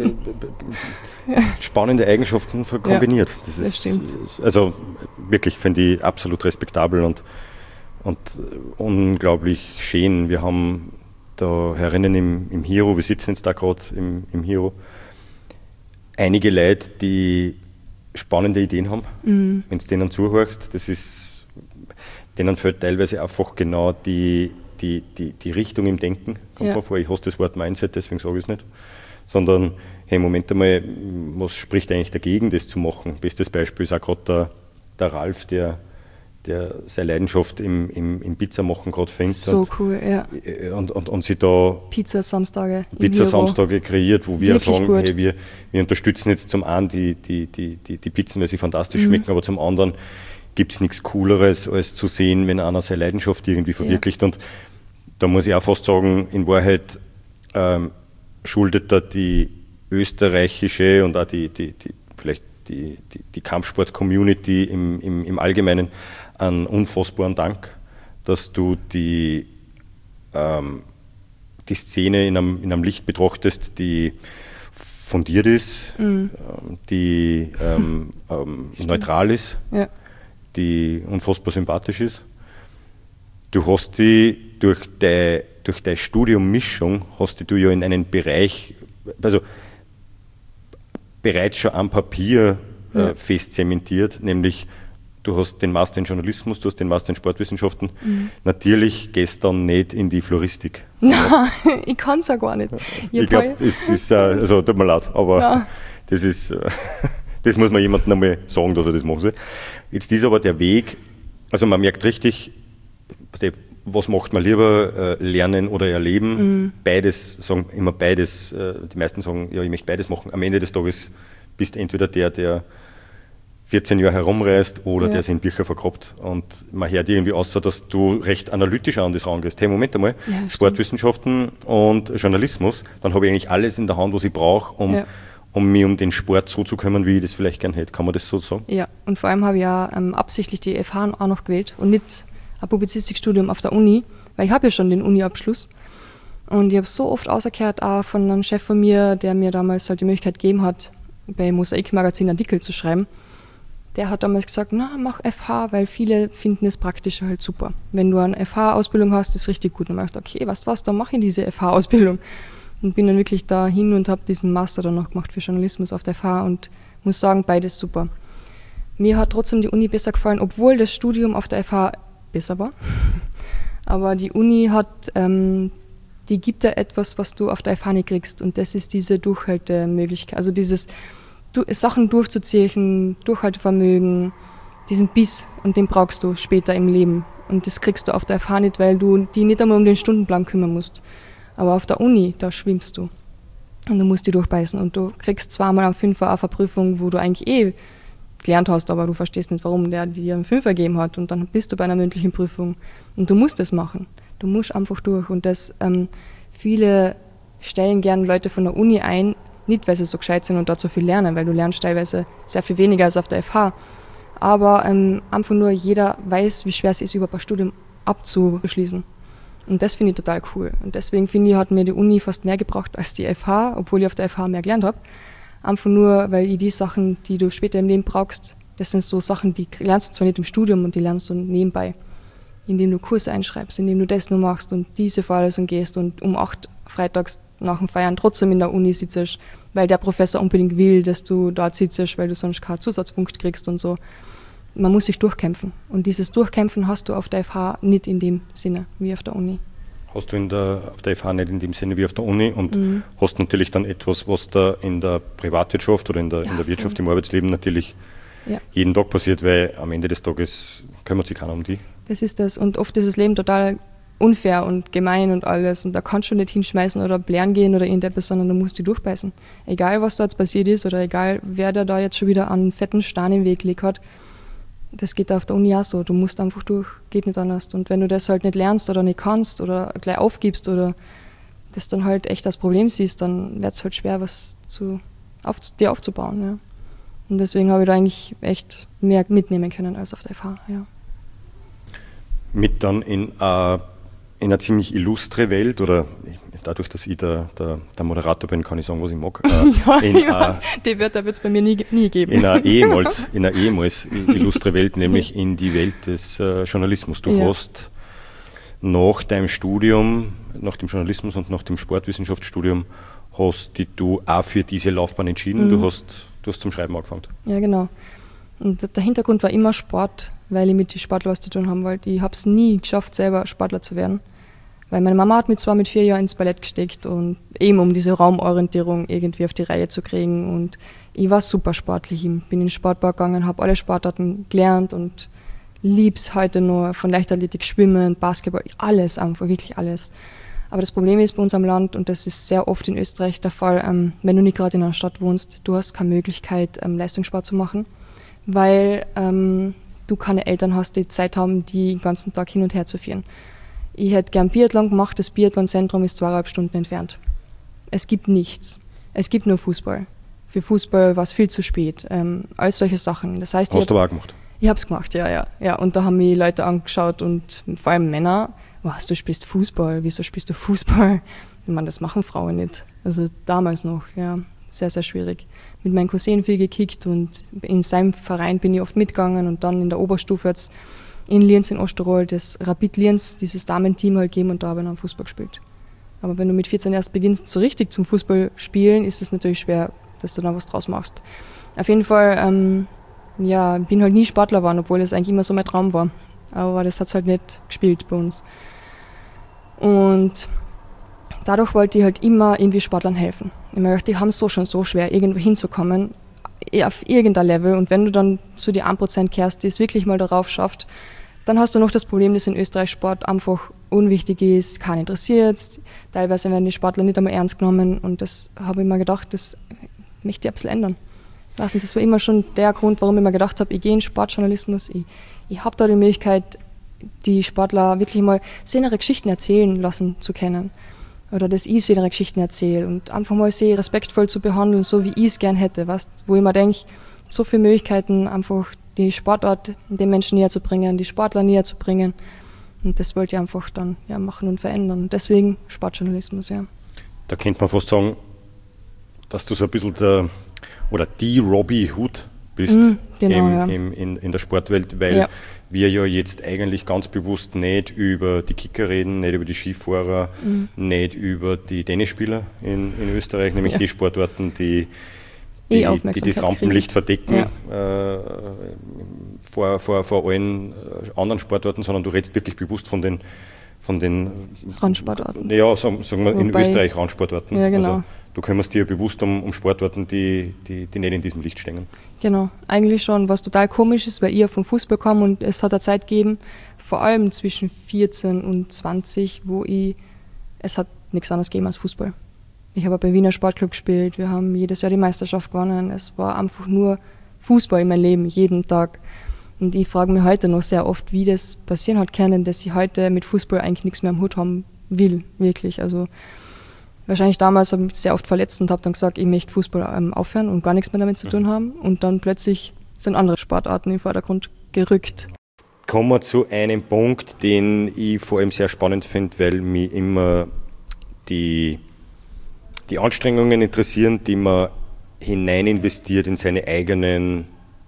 spannende Eigenschaften kombiniert. Ja, das, das ist, stimmt. Also wirklich finde ich absolut respektabel und, und unglaublich schön. Wir haben da herinnen im, im Hero, wir sitzen jetzt da gerade im, im Hero, einige Leute, die spannende Ideen haben, mhm. wenn du denen zuhörst. Das ist, denen fehlt teilweise einfach genau die Die, die, die Richtung im Denken, kommt ja. mir vor, ich hasse das Wort Mindset, deswegen sage ich es nicht, sondern, hey, Moment einmal, was spricht eigentlich dagegen, das zu machen? Bestes Beispiel ist auch gerade der, der Ralf, der, der seine Leidenschaft im, im, im Pizza-Machen gerade fängt. So und, cool, ja. Und, und, und sie da Pizza-Samstage Pizza-Samstage kreiert, wo wir Wirklich sagen, gut. hey, wir, wir unterstützen jetzt zum einen die, die, die, die, die Pizzen, weil sie fantastisch mhm. schmecken, aber zum anderen gibt es nichts Cooleres, als zu sehen, wenn einer seine Leidenschaft irgendwie verwirklicht. Ja. Und da muss ich auch fast sagen, in Wahrheit ähm, schuldet er die österreichische und auch die, die, die vielleicht die, die, die Kampfsport-Community im, im, im Allgemeinen einen unfassbaren Dank, dass du die, ähm, die Szene in einem, in einem Licht betrachtest, die fundiert ist, mhm. die ähm, ähm, neutral ist, ja. die unfassbar sympathisch ist. Du hast die durch deine durch deine Studiummischung hast du ja in einen Bereich, also bereits schon am Papier ja. äh, fest zementiert, nämlich du hast den Master in Journalismus, du hast den Master in Sportwissenschaften. Mhm. Natürlich gehst dann nicht in die Floristik. Nein, ich kann es ja gar nicht. Ich, ich glaube, es ist, äh, also tut mir leid, aber ja. das ist, äh, das muss man jemandem einmal sagen, dass er das machen soll. Jetzt ist aber der Weg, also man merkt richtig, was macht man lieber, äh, lernen oder erleben? Mhm. Beides, sagen immer beides, äh, die meisten sagen, ja, ich möchte beides machen. Am Ende des Tages bist du entweder der, der vierzehn Jahre herumreist oder ja. der sich in Bücher vergrabt. Und man hört irgendwie außer, dass du recht analytisch an das rangehst. Hey, Moment einmal, ja, Sportwissenschaften und Journalismus, dann habe ich eigentlich alles in der Hand, was ich brauche, um, ja. um mich um den Sport so zu kümmern, wie ich das vielleicht gern hätte. Kann man das so sagen? Ja, und vor allem habe ich ja ähm, absichtlich die F H auch noch gewählt und nicht ein Publizistikstudium auf der Uni, weil ich habe ja schon den Uni-Abschluss. Und ich habe so oft rausgehört, auch von einem Chef von mir, der mir damals halt die Möglichkeit gegeben hat, bei Mosaik-Magazin Artikel zu schreiben. Der hat damals gesagt, na, mach F H, weil viele finden das Praktische halt super. Wenn du eine F H-Ausbildung hast, ist richtig gut. Und dann habe ich gedacht, okay, weißt du was, dann mache ich diese F H-Ausbildung. Und bin dann wirklich da hin und habe diesen Master dann noch gemacht für Journalismus auf der F H und muss sagen, beides super. Mir hat trotzdem die Uni besser gefallen, obwohl das Studium auf der F H besser war. Aber die Uni hat, ähm, die gibt dir etwas, was du auf der F H nicht kriegst. Und das ist diese Durchhaltemöglichkeit. Also dieses du, Sachen durchzuziehen, Durchhaltevermögen, diesen Biss. Und den brauchst du später im Leben. Und das kriegst du auf der F H nicht, weil du die nicht einmal um den Stundenplan kümmern musst. Aber auf der Uni, da schwimmst du. Und du musst die durchbeißen. Und du kriegst zweimal am Fünfer auf eine Prüfung, wo du eigentlich eh gelernt hast, aber du verstehst nicht, warum der dir einen Fünfer gegeben hat. Und dann bist du bei einer mündlichen Prüfung. Und du musst das machen. Du musst einfach durch. Und das, ähm, viele stellen gern Leute von der Uni ein, nicht weil sie so gescheit sind und dort so viel lernen, weil du lernst teilweise sehr viel weniger als auf der F H. Aber ähm, einfach nur jeder weiß, wie schwer es ist, überhaupt ein Studium abzuschließen. Und das finde ich total cool. Und deswegen finde ich, hat mir die Uni fast mehr gebracht als die F H, obwohl ich auf der F H mehr gelernt habe. Einfach nur, weil ich die Sachen, die du später im Leben brauchst, das sind so Sachen, die lernst du zwar nicht im Studium und die lernst du nebenbei, indem du Kurse einschreibst, indem du das nur machst und diese Vorlesung gehst und um acht freitags nach dem Feiern trotzdem in der Uni sitzt, weil der Professor unbedingt will, dass du dort sitzt, weil du sonst keinen Zusatzpunkt kriegst und so. Man muss sich durchkämpfen. Und dieses Durchkämpfen hast du auf der F H nicht in dem Sinne wie auf der Uni. Hast du in der, auf der F H nicht in dem Sinne wie auf der Uni und mhm. hast natürlich dann etwas, was da in der Privatwirtschaft oder in der, ja, in der Wirtschaft, voll. Im Arbeitsleben natürlich ja. jeden Tag passiert, weil am Ende des Tages kümmert sich keiner um die. Das ist das. Und oft ist das Leben total unfair und gemein und alles und da kannst du nicht hinschmeißen oder blären gehen oder irgendetwas, sondern du musst dich durchbeißen. Egal, was da jetzt passiert ist oder egal, wer da, da jetzt schon wieder einen fetten Stein im Weg gelegt hat, das geht auf der Uni auch so. Du musst einfach durch, geht nicht anders. Und wenn du das halt nicht lernst oder nicht kannst oder gleich aufgibst oder das dann halt echt das Problem siehst, dann wird es halt schwer, was zu, auf, dir aufzubauen. Ja. Und deswegen habe ich da eigentlich echt mehr mitnehmen können als auf der F H. Ja. Mit dann in, äh, in eine ziemlich illustre Welt oder dadurch, dass ich der, der, der Moderator bin, kann ich sagen, was ich mag. Äh, ja, in, ich weiß, äh, die Wörter wird es bei mir nie, nie geben. In einer ehemals, in einer ehemals illustre Welt, nämlich in die Welt des äh, Journalismus. Du ja. hast nach deinem Studium, nach dem Journalismus und nach dem Sportwissenschaftsstudium, hast dich du auch für diese Laufbahn entschieden. Mhm. Du hast, du hast zum Schreiben angefangen. Ja, genau. Und der Hintergrund war immer Sport, weil ich mit den Sportlern was zu tun haben wollte. Ich habe es nie geschafft, selber Sportler zu werden. Weil meine Mama hat mich zwar mit vier Jahren ins Ballett gesteckt und eben um diese Raumorientierung irgendwie auf die Reihe zu kriegen. Und ich war super sportlich. Ich bin in den Sportbau gegangen, habe alle Sportarten gelernt und lieb's heute nur, von Leichtathletik, Schwimmen, Basketball, alles einfach, wirklich alles. Aber das Problem ist bei uns am Land, und das ist sehr oft in Österreich der Fall, ähm, wenn du nicht gerade in einer Stadt wohnst, du hast keine Möglichkeit, ähm, Leistungssport zu machen, weil ähm, du keine Eltern hast, die Zeit haben, die den ganzen Tag hin und her zu führen. Ich hätte gern Biathlon gemacht, das Biathlon-Zentrum ist zweieinhalb Stunden entfernt. Es gibt nichts. Es gibt nur Fußball. Für Fußball war es viel zu spät. Ähm, all solche Sachen. Das heißt, hast du aber auch gemacht? Ich habe es gemacht, ja, ja, ja. Und da haben mich Leute angeschaut und vor allem Männer, was, du spielst Fußball, wieso spielst du Fußball? Ich meine, das machen Frauen nicht. Also damals noch, ja, sehr, sehr schwierig. Mit meinem Cousin viel gekickt und in seinem Verein bin ich oft mitgegangen und dann in der Oberstufe jetzt in Lienz in Osttirol das Rapid Lienz, dieses Damenteam halt gegeben und da habe ich dann Fußball gespielt. Aber wenn du mit vierzehn erst beginnst, so richtig zum Fußball spielen, ist es natürlich schwer, dass du dann was draus machst. Auf jeden Fall, ähm, ja, bin halt nie Sportler geworden, obwohl das eigentlich immer so mein Traum war. Aber das hat es halt nicht gespielt bei uns. Und dadurch wollte ich halt immer irgendwie Sportlern helfen. Ich mir gedacht, die haben es so schon so schwer, irgendwo hinzukommen, auf irgendein Level. Und wenn du dann zu die ein Prozent kehrst, die es wirklich mal darauf schafft, dann hast du noch das Problem, dass in Österreich Sport einfach unwichtig ist, keinen interessiert. Teilweise werden die Sportler nicht einmal ernst genommen. Und das habe ich mir gedacht, das möchte ich ein bisschen ändern. Das war immer schon der Grund, warum ich mir gedacht habe, ich gehe in Sportjournalismus. Ich, ich habe da die Möglichkeit, die Sportler wirklich mal ihre Geschichten erzählen lassen zu können. Oder dass ich ihre Geschichten erzähle und einfach mal sie respektvoll zu behandeln, so wie ich es gern hätte. Weißt? Wo ich mir denke, so viele Möglichkeiten, einfach die Sportart den Menschen näher zu bringen, die Sportler näher zu bringen. Und das wollte ich einfach dann ja, machen und verändern. Deswegen Sportjournalismus, ja. Da könnte man fast sagen, dass du so ein bisschen der, oder die Robbie Hood bist mm, genau, im, ja. im, in, in der Sportwelt, weil ja. wir ja jetzt eigentlich ganz bewusst nicht über die Kicker reden, nicht über die Skifahrer, mm. nicht über die Tennisspieler in, in Österreich, nämlich ja. die Sportarten, die, die, die, die das Rampenlicht verdecken ja. äh, vor, vor, vor allen anderen Sportarten, sondern du redest wirklich bewusst von den von den Randsportarten. Ja, sagen, sagen wir in Wobei, Österreich Randsportarten. Ja, genau. Also, du kümmerst dir bewusst um, um Sportarten, die, die, die nicht in diesem Licht stehen. Genau, eigentlich schon, was total komisch ist, weil ich vom Fußball komme und es hat eine Zeit gegeben, vor allem zwischen vierzehn und zwanzig, wo ich, es hat nichts anderes gegeben als Fußball. Ich habe bei Wiener Sportclub gespielt, wir haben jedes Jahr die Meisterschaft gewonnen, es war einfach nur Fußball in meinem Leben, jeden Tag. Und ich frage mich heute noch sehr oft, wie das passieren hat können, dass ich heute mit Fußball eigentlich nichts mehr am Hut haben will, wirklich. Also wahrscheinlich damals habe ich mich sehr oft verletzt und habe dann gesagt, ich möchte Fußball ähm, aufhören und gar nichts mehr damit zu tun haben. Und dann plötzlich sind andere Sportarten im Vordergrund gerückt. Kommen wir zu einem Punkt, den ich vor allem sehr spannend finde, weil mich immer die, die Anstrengungen interessieren, die man hinein investiert in seine eigenen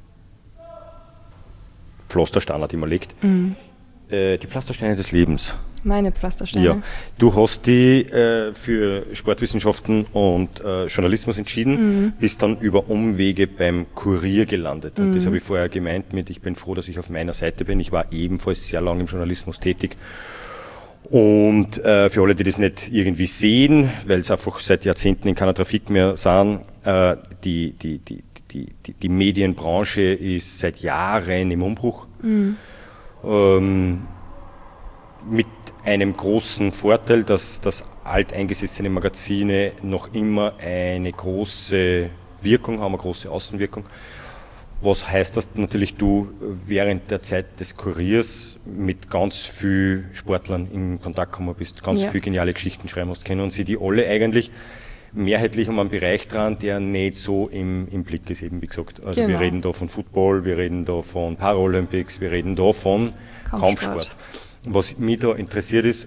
Pflastersteine, die man legt. Mhm. Äh, die Pflastersteine des Lebens. Meine Pflastersteine. Ja. Du hast dich äh, für Sportwissenschaften und äh, Journalismus entschieden, mhm. bist dann über Umwege beim Kurier gelandet. Und mhm. das habe ich vorher gemeint mit, ich bin froh, dass ich auf meiner Seite bin. Ich war ebenfalls sehr lange im Journalismus tätig. Und äh, für alle, die das nicht irgendwie sehen, weil es einfach seit Jahrzehnten in keiner Trafik mehr sind, äh, die, die, die Die, die, die Medienbranche ist seit Jahren im Umbruch. Mhm. Ähm, mit einem großen Vorteil, dass, dass alteingesessene Magazine noch immer eine große Wirkung haben, eine große Außenwirkung. Was heißt, dass natürlich du während der Zeit des Kuriers mit ganz vielen Sportlern in Kontakt gekommen bist, ganz ja. viele geniale Geschichten schreiben hast können und sie die alle eigentlich mehrheitlich um einen Bereich dran, der nicht so im, im Blick ist, eben wie gesagt. Also genau. Wir reden da von Football, wir reden da von Paralympics, wir reden da von Kampfsport. Kampfsport. Was mich da interessiert ist,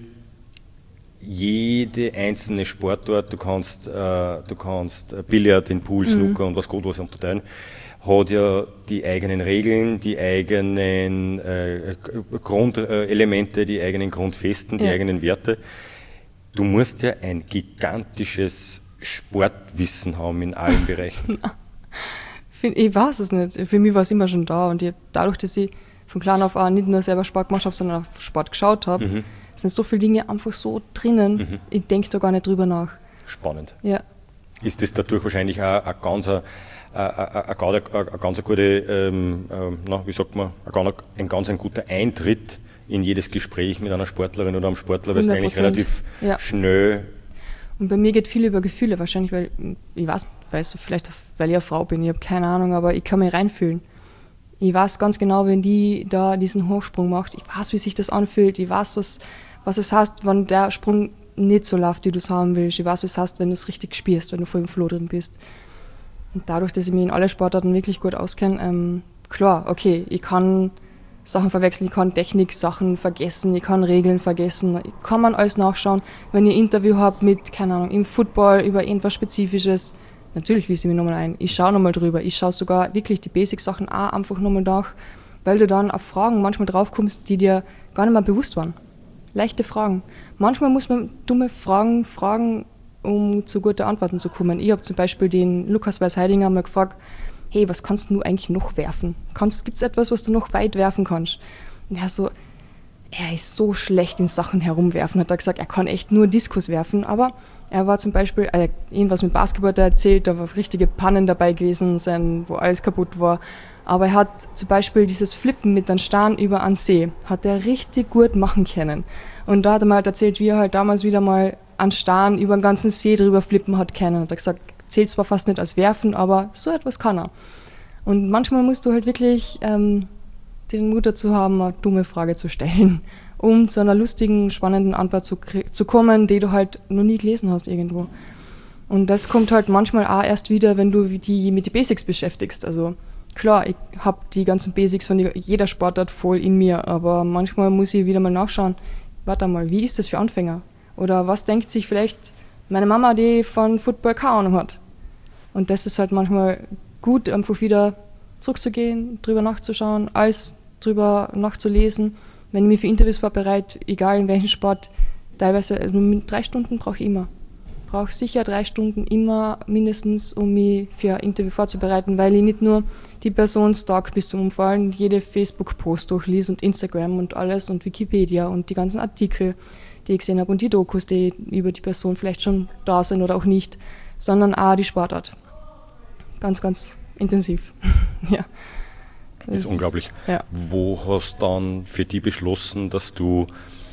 jede einzelne Sportart, du kannst, äh, du kannst Billard, den Pool, Snooker mhm. und was Gott was unterteilen, hat ja die eigenen Regeln, die eigenen äh, Grundelemente, die eigenen Grundfesten, die ja. eigenen Werte. Du musst ja ein gigantisches Sportwissen haben in allen Bereichen. Ich weiß es nicht. Für mich war es immer schon da. Und ich, dadurch, dass ich von klein auf an nicht nur selber Sport gemacht habe, sondern auch Sport geschaut habe, mhm. sind so viele Dinge einfach so drinnen. Mhm. Ich denke da gar nicht drüber nach. Spannend. Ja. Ist das dadurch wahrscheinlich auch ein ganz, ein, ein, ein, ein ganz gute, ähm, na, wie sagt man, ein, ein ganz ein guter Eintritt in jedes Gespräch mit einer Sportlerin oder einem Sportler, weil es eigentlich relativ ja. schnell. Und bei mir geht viel über Gefühle, wahrscheinlich, weil ich weiß, weißt du, vielleicht weil ich eine Frau bin, ich habe keine Ahnung, aber ich kann mich reinfühlen. Ich weiß ganz genau, wenn die da diesen Hochsprung macht, ich weiß, wie sich das anfühlt, ich weiß, was, was es heißt, wenn der Sprung nicht so läuft, wie du es haben willst. Ich weiß, was es heißt, wenn du es richtig spürst, wenn du voll im Flow drin bist. Und dadurch, dass ich mich in alle Sportarten wirklich gut auskenne, ähm, klar, okay, ich kann Sachen verwechseln, ich kann Technik-Sachen vergessen, ich kann Regeln vergessen, ich kann man alles nachschauen. Wenn ihr ein Interview habt mit, keine Ahnung, im Football über irgendwas Spezifisches, natürlich lese ich mich nochmal ein, ich schaue nochmal drüber, ich schaue sogar wirklich die Basic-Sachen auch einfach nochmal nach, weil du dann auf Fragen manchmal draufkommst, die dir gar nicht mehr bewusst waren. Leichte Fragen. Manchmal muss man dumme Fragen fragen, um zu guten Antworten zu kommen. Ich habe zum Beispiel den Lukas Weiß-Heidinger mal gefragt, hey, was kannst du eigentlich noch werfen? Gibt es etwas, was du noch weit werfen kannst? Und er so, er ist so schlecht in Sachen herumwerfen, hat er gesagt, er kann echt nur Diskus werfen, aber er war zum Beispiel, äh, irgendwas mit Basketball da erzählt, da war richtige Pannen dabei gewesen sein, wo alles kaputt war. Aber er hat zum Beispiel dieses Flippen mit einem Stern über einen See, hat er richtig gut machen können. Und da hat er mal halt erzählt, wie er halt damals wieder mal einen Stern über den ganzen See drüber flippen hat können. Und hat er gesagt, zählt zwar fast nicht als Werfen, aber so etwas kann er. Und manchmal musst du halt wirklich ähm, den Mut dazu haben, eine dumme Frage zu stellen, um zu einer lustigen, spannenden Antwort zu, zu kommen, die du halt noch nie gelesen hast irgendwo. Und das kommt halt manchmal auch erst wieder, wenn du die mit den Basics beschäftigst. Also klar, ich habe die ganzen Basics von jeder Sportart voll in mir, aber manchmal muss ich wieder mal nachschauen, warte mal, wie ist das für Anfänger? Oder was denkt sich vielleicht meine Mama, die von Football keine Ahnung hat? Und das ist halt manchmal gut, einfach wieder zurückzugehen, drüber nachzuschauen, alles drüber nachzulesen. Wenn ich mich für Interviews vorbereite, egal in welchem Sport, teilweise, also drei Stunden brauche ich immer. Ich brauche sicher drei Stunden immer mindestens, um mich für ein Interview vorzubereiten, weil ich nicht nur die Person stalk bis zum Umfallen, jede Facebook-Post durchlese und Instagram und alles und Wikipedia und die ganzen Artikel, die ich gesehen habe und die Dokus, die über die Person vielleicht schon da sind oder auch nicht, sondern auch die Sportart. Ganz, ganz intensiv. Ja. Das ist unglaublich. Ja. Wo hast du dann für dich beschlossen, dass du,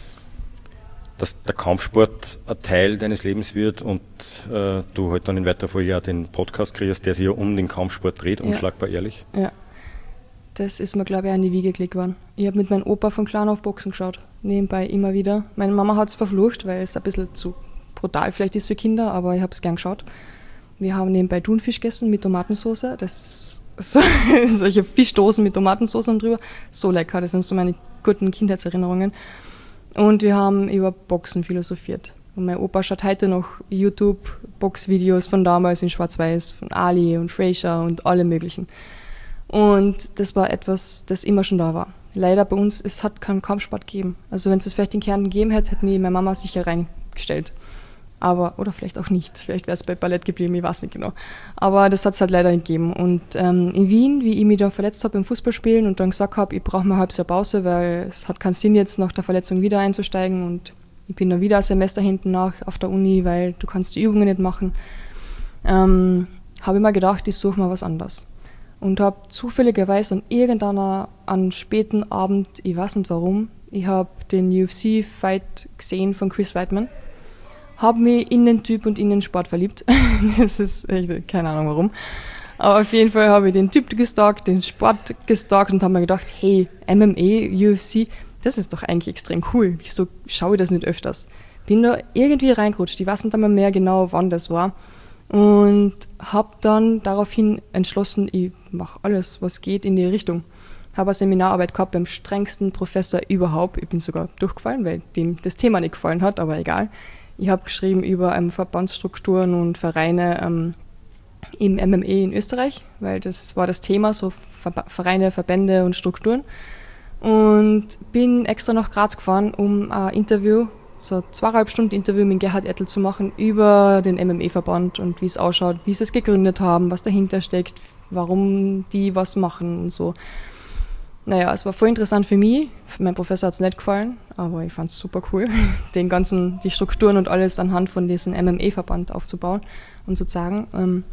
dass der Kampfsport ein Teil deines Lebens wird und äh, du halt dann in weiterer Folge ja den Podcast kriegst, der sich ja um den Kampfsport dreht, ja. Unschlagbar ehrlich? Ja. Das ist mir, glaube ich, an die Wiege gelegt worden. Ich habe mit meinem Opa von klein auf Boxen geschaut, nebenbei immer wieder. Meine Mama hat es verflucht, weil es ein bisschen zu brutal vielleicht ist für Kinder, aber ich habe es gern geschaut. Wir haben nebenbei Thunfisch gegessen mit Tomatensauce. Das ist so, solche Fischdosen mit Tomatensauce drüber. So lecker, das sind so meine guten Kindheitserinnerungen. Und wir haben über Boxen philosophiert. Und mein Opa schaut heute noch YouTube-Boxvideos von damals in Schwarz-Weiß, von Ali und Fraser und alle möglichen. Und das war etwas, das immer schon da war. Leider bei uns, es hat keinen Kampfsport gegeben. Also wenn es es vielleicht in Kärnten gegeben hätte, hätte mich meine Mama sicher reingestellt. Aber, oder vielleicht auch nicht. Vielleicht wäre es bei Ballett geblieben, ich weiß nicht genau. Aber das hat es halt leider nicht gegeben. Und ähm, in Wien, wie ich mich dann verletzt habe im Fußballspielen und dann gesagt habe, ich brauche mal ein halbes Jahr Pause, weil es hat keinen Sinn jetzt nach der Verletzung wieder einzusteigen und ich bin dann wieder ein Semester hinten nach auf der Uni, weil du kannst die Übungen nicht machen, ähm, habe ich mir gedacht, ich suche mal was anderes. Und habe zufälligerweise an irgendeiner, an späten Abend, ich weiß nicht warum, Ich habe den U F C-Fight gesehen von Chris Weidman, habe mich in den Typ und in den Sport verliebt. Das ist echt, keine Ahnung warum. Aber auf jeden Fall habe ich den Typ gestalkt, den Sport gestalkt und habe mir gedacht, hey, M M A, U F C, das ist doch eigentlich extrem cool. Wieso schaue ich das nicht öfters? Bin da irgendwie reingerutscht. Ich weiß nicht einmal mehr genau, wann das war. Und habe dann daraufhin entschlossen, ich mache alles, was geht in die Richtung. Habe eine Seminararbeit gehabt beim strengsten Professor überhaupt. Ich bin sogar durchgefallen, weil dem das Thema nicht gefallen hat, aber egal. Ich habe geschrieben über ähm, Verbandsstrukturen und Vereine ähm, im M M A in Österreich, weil das war das Thema, so Ver- Vereine, Verbände und Strukturen. Und bin extra nach Graz gefahren, um ein Interview, so ein zweieinhalb Stunden Interview mit Gerhard Ettel zu machen über den M M A-Verband und wie es ausschaut, wie sie es gegründet haben, was dahinter steckt, warum die was machen und so. Naja, es war voll interessant für mich. Mein Professor hat es nicht gefallen, aber ich fand es super cool, den ganzen, die Strukturen und alles anhand von diesem M M A-Verband aufzubauen und zu zeigen.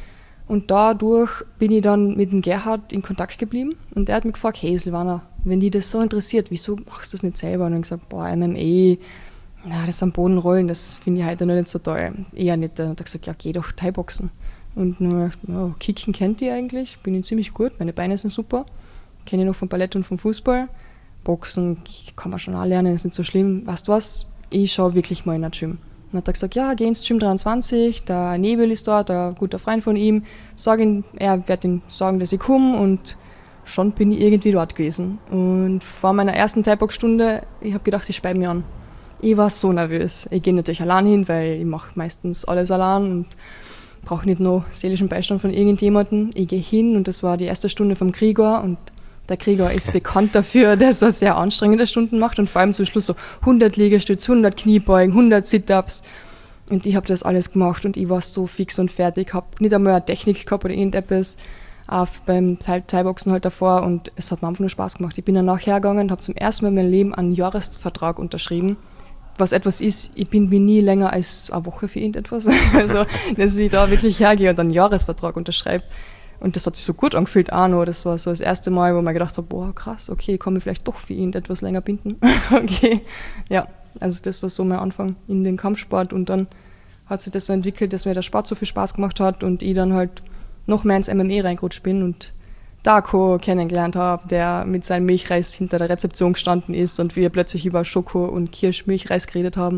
Und dadurch bin ich dann mit dem Gerhard in Kontakt geblieben und er hat mich gefragt, hey Silvana, wenn dich das so interessiert, wieso machst du das nicht selber? Und ich habe gesagt, boah, M M A, na, das am Boden rollen, das finde ich heute noch nicht so toll. Eher nicht. Und er hat gesagt, ja, geh doch Thai-Boxen. Und nur, ja, Kicken kennt ihr eigentlich, bin ich ziemlich gut, meine Beine sind super. Kenne ich noch vom Ballett und vom Fußball. Boxen kann man schon auch lernen, ist nicht so schlimm. Weißt du was, ich schaue wirklich mal in ein Gym. Dann hat er gesagt, ja, geh ins Gym dreiundzwanzig, der Nebel ist dort, ein guter Freund von ihm. Sag ihn, er wird ihm sagen, dass ich komme und schon bin ich irgendwie dort gewesen. Und vor meiner ersten Thai-Box-Stunde, ich habe gedacht, ich speibe mich an. Ich war so nervös. Ich gehe natürlich allein hin, weil ich mache meistens alles allein und brauche nicht noch seelischen Beistand von irgendjemandem. Ich gehe hin und das war die erste Stunde vom Krieger und der Krieger ist bekannt dafür, dass er sehr anstrengende Stunden macht und vor allem zum Schluss so hundert Liegestütze, hundert Kniebeugen, hundert Sit-Ups. Und ich habe das alles gemacht und ich war so fix und fertig, habe nicht einmal eine Technik gehabt oder irgendetwas, auch beim Thai-Boxen halt davor und es hat mir einfach nur Spaß gemacht. Ich bin dann nachher gegangen und habe zum ersten Mal in meinem Leben einen Jahresvertrag unterschrieben, was etwas ist, ich bin mir nie länger als eine Woche für irgendetwas, also dass ich da wirklich hergehe und einen Jahresvertrag unterschreibe. Und das hat sich so gut angefühlt auch noch. Das war so das erste Mal, wo man gedacht hat, boah, krass, okay, ich kann mich vielleicht doch für ihn etwas länger binden. Okay, ja, also das war so mein Anfang in den Kampfsport. Und dann hat sich das so entwickelt, dass mir der Sport so viel Spaß gemacht hat und ich dann halt noch mehr ins M M A reingerutscht bin und Darko kennengelernt habe, der mit seinem Milchreis hinter der Rezeption gestanden ist und wir plötzlich über Schoko- und Kirschmilchreis geredet haben.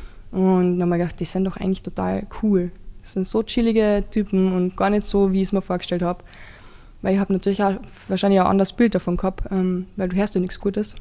Und dann habe ich gedacht, die sind doch eigentlich total cool. Das sind so chillige Typen und gar nicht so, wie ich es mir vorgestellt habe. Weil ich habe natürlich auch wahrscheinlich auch ein anderes Bild davon gehabt, ähm, weil du hörst ja nichts Gutes.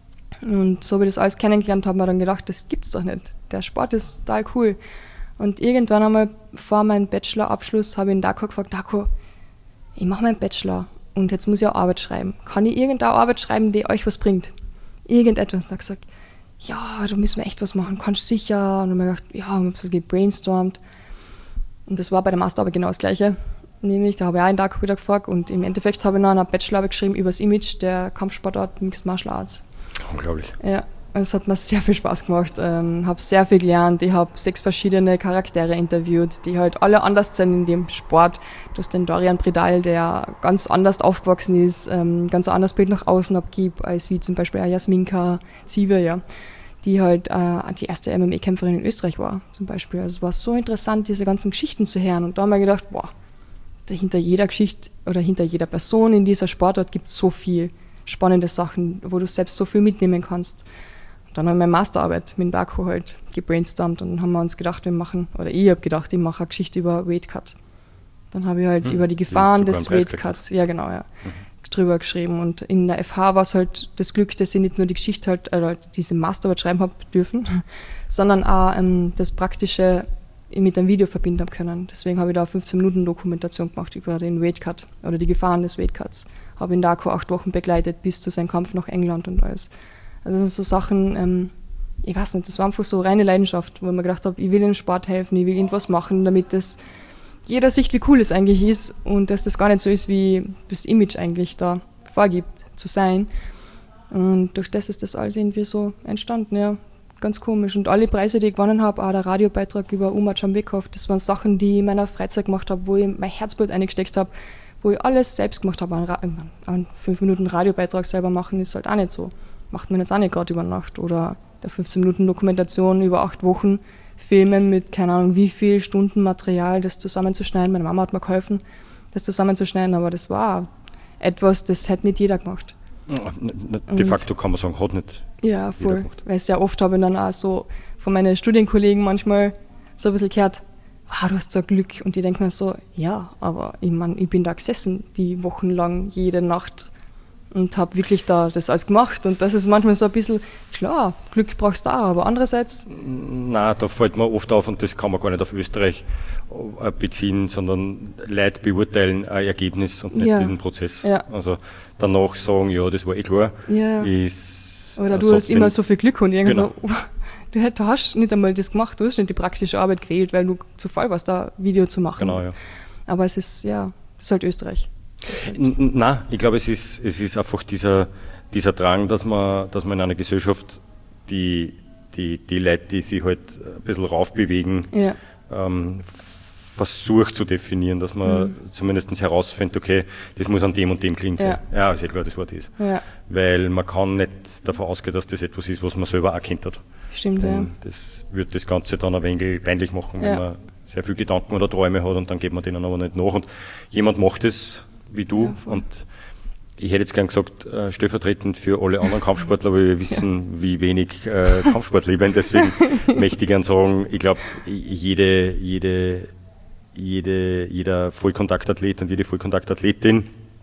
Und so wie ich das alles kennengelernt habe, habe ich dann gedacht, das gibt's doch nicht. Der Sport ist total cool. Und irgendwann einmal vor meinem Bachelorabschluss habe ich den Darko gefragt, Darko, ich mache meinen Bachelor und jetzt muss ich auch Arbeit schreiben. Kann ich irgendeine Arbeit schreiben, die euch was bringt? Irgendetwas. Und er hat gesagt, ja, da müssen wir echt was machen, kannst du sicher. Und dann habe ich gedacht, ja, ich habe ein bisschen gebrainstormt. Und das war bei der Masterarbeit genau das Gleiche. Nämlich, da habe ich auch einen Darko wieder gefragt und im Endeffekt habe ich noch eine Bachelorarbeit geschrieben über das Image der Kampfsportart Mixed Martial Arts. Unglaublich. Ja, es hat mir sehr viel Spaß gemacht. Ähm, habe sehr viel gelernt. Ich habe sechs verschiedene Charaktere interviewt, die halt alle anders sind in dem Sport. Du hast den Dorian Bredal, der ganz anders aufgewachsen ist, ähm, ganz anderes Bild nach außen abgibt, als wie zum Beispiel Jasminka Zive, ja, die halt äh, die erste M M A-Kämpferin in Österreich war, zum Beispiel. Also es war so interessant, diese ganzen Geschichten zu hören. Und da haben wir gedacht, boah, hinter jeder Geschichte oder hinter jeder Person in dieser Sportart gibt es so viel spannende Sachen, wo du selbst so viel mitnehmen kannst. Und dann haben wir meine Masterarbeit mit dem Darko halt gebrainstormt und dann haben wir uns gedacht, wir machen, oder ich habe gedacht, ich mache eine Geschichte über Weight Cut. Dann habe ich halt hm, über die Gefahren des Weight Cuts, ja genau, ja, mhm. drüber geschrieben. Und in der F H war es halt das Glück, dass ich nicht nur die Geschichte halt, also diese Masterarbeit schreiben habe dürfen, sondern auch ähm, das Praktische mit einem Video verbinden habe können. Deswegen habe ich da fünfzehn Minuten Dokumentation gemacht über den Weight Cut oder die Gefahren des Weight Cuts. Habe ihn Darko acht Wochen begleitet bis zu seinem Kampf nach England und alles. Also das sind so Sachen, ähm, ich weiß nicht, das war einfach so reine Leidenschaft, wo ich mir gedacht habe, ich will im Sport helfen, ich will irgendwas machen, damit das jeder sieht, wie cool es eigentlich ist und dass das gar nicht so ist, wie das Image eigentlich da vorgibt zu sein. Und durch das ist das alles irgendwie so entstanden, ja. Ganz komisch. Und alle Preise, die ich gewonnen habe, auch der Radiobeitrag über Umar Jambekov, das waren Sachen, die ich in meiner Freizeit gemacht habe, wo ich mein Herzblut eingesteckt habe, wo ich alles selbst gemacht habe. Ein, ein fünf Minuten Radiobeitrag selber machen ist halt auch nicht so macht man jetzt auch nicht gerade über Nacht. Oder der fünfzehn Minuten Dokumentation über acht Wochen filmen mit, keine Ahnung, wie viel Stunden Material, das zusammenzuschneiden. Meine Mama hat mir geholfen, das zusammenzuschneiden, aber das war etwas, das hätte nicht jeder gemacht. Ja, de facto kann man sagen, hat nicht ja, voll. Weil sehr oft habe ich dann auch so von meinen Studienkollegen manchmal so ein bisschen gehört, wow, du hast so Glück. Und die denken mir so, ja, aber ich meine, ich bin da gesessen, die wochenlang, jede Nacht und habe wirklich da das alles gemacht. Und das ist manchmal so ein bisschen, klar, Glück brauchst du auch, aber andererseits... Nein, da fällt mir oft auf, und das kann man gar nicht auf Österreich beziehen, sondern Leute beurteilen ein Ergebnis und nicht ja. diesen Prozess. Ja. Also danach sagen, ja, das war eh klar. Ja. Ist, oder du hast immer so viel Glück und irgendwie genau. so... Du hast nicht einmal das gemacht, du hast nicht die praktische Arbeit gewählt, weil du zu faul warst, da ein Video zu machen. Genau, ja. Aber es ist, ja, es ist halt Österreich. Ist halt Nein, ich glaube, es ist, es ist einfach dieser, dieser Drang, dass man, dass man in einer Gesellschaft die, die, die Leute, die sich halt ein bisschen raufbewegen, ja. ähm, versucht zu definieren, dass man mhm. zumindest herausfindet, okay, das muss an dem und dem klingen sein. Ja, ja ist ja klar, das war das. Ja. Weil man kann nicht davon ausgehen, dass das etwas ist, was man selber auch kennt hat. Stimmt, Denn ja. Das wird das Ganze dann ein wenig peinlich machen, wenn ja. man sehr viele Gedanken oder Träume hat und dann geht man denen aber nicht nach. Und jemand macht es wie du ja, und ich hätte jetzt gern gesagt, äh, stellvertretend für alle anderen Kampfsportler, weil wir wissen, ja. wie wenig äh, Kampfsport leben. Deswegen möchte ich gern sagen, ich glaube, jede, jede Jede, jeder Vollkontaktathlet und jede Vollkontaktathletin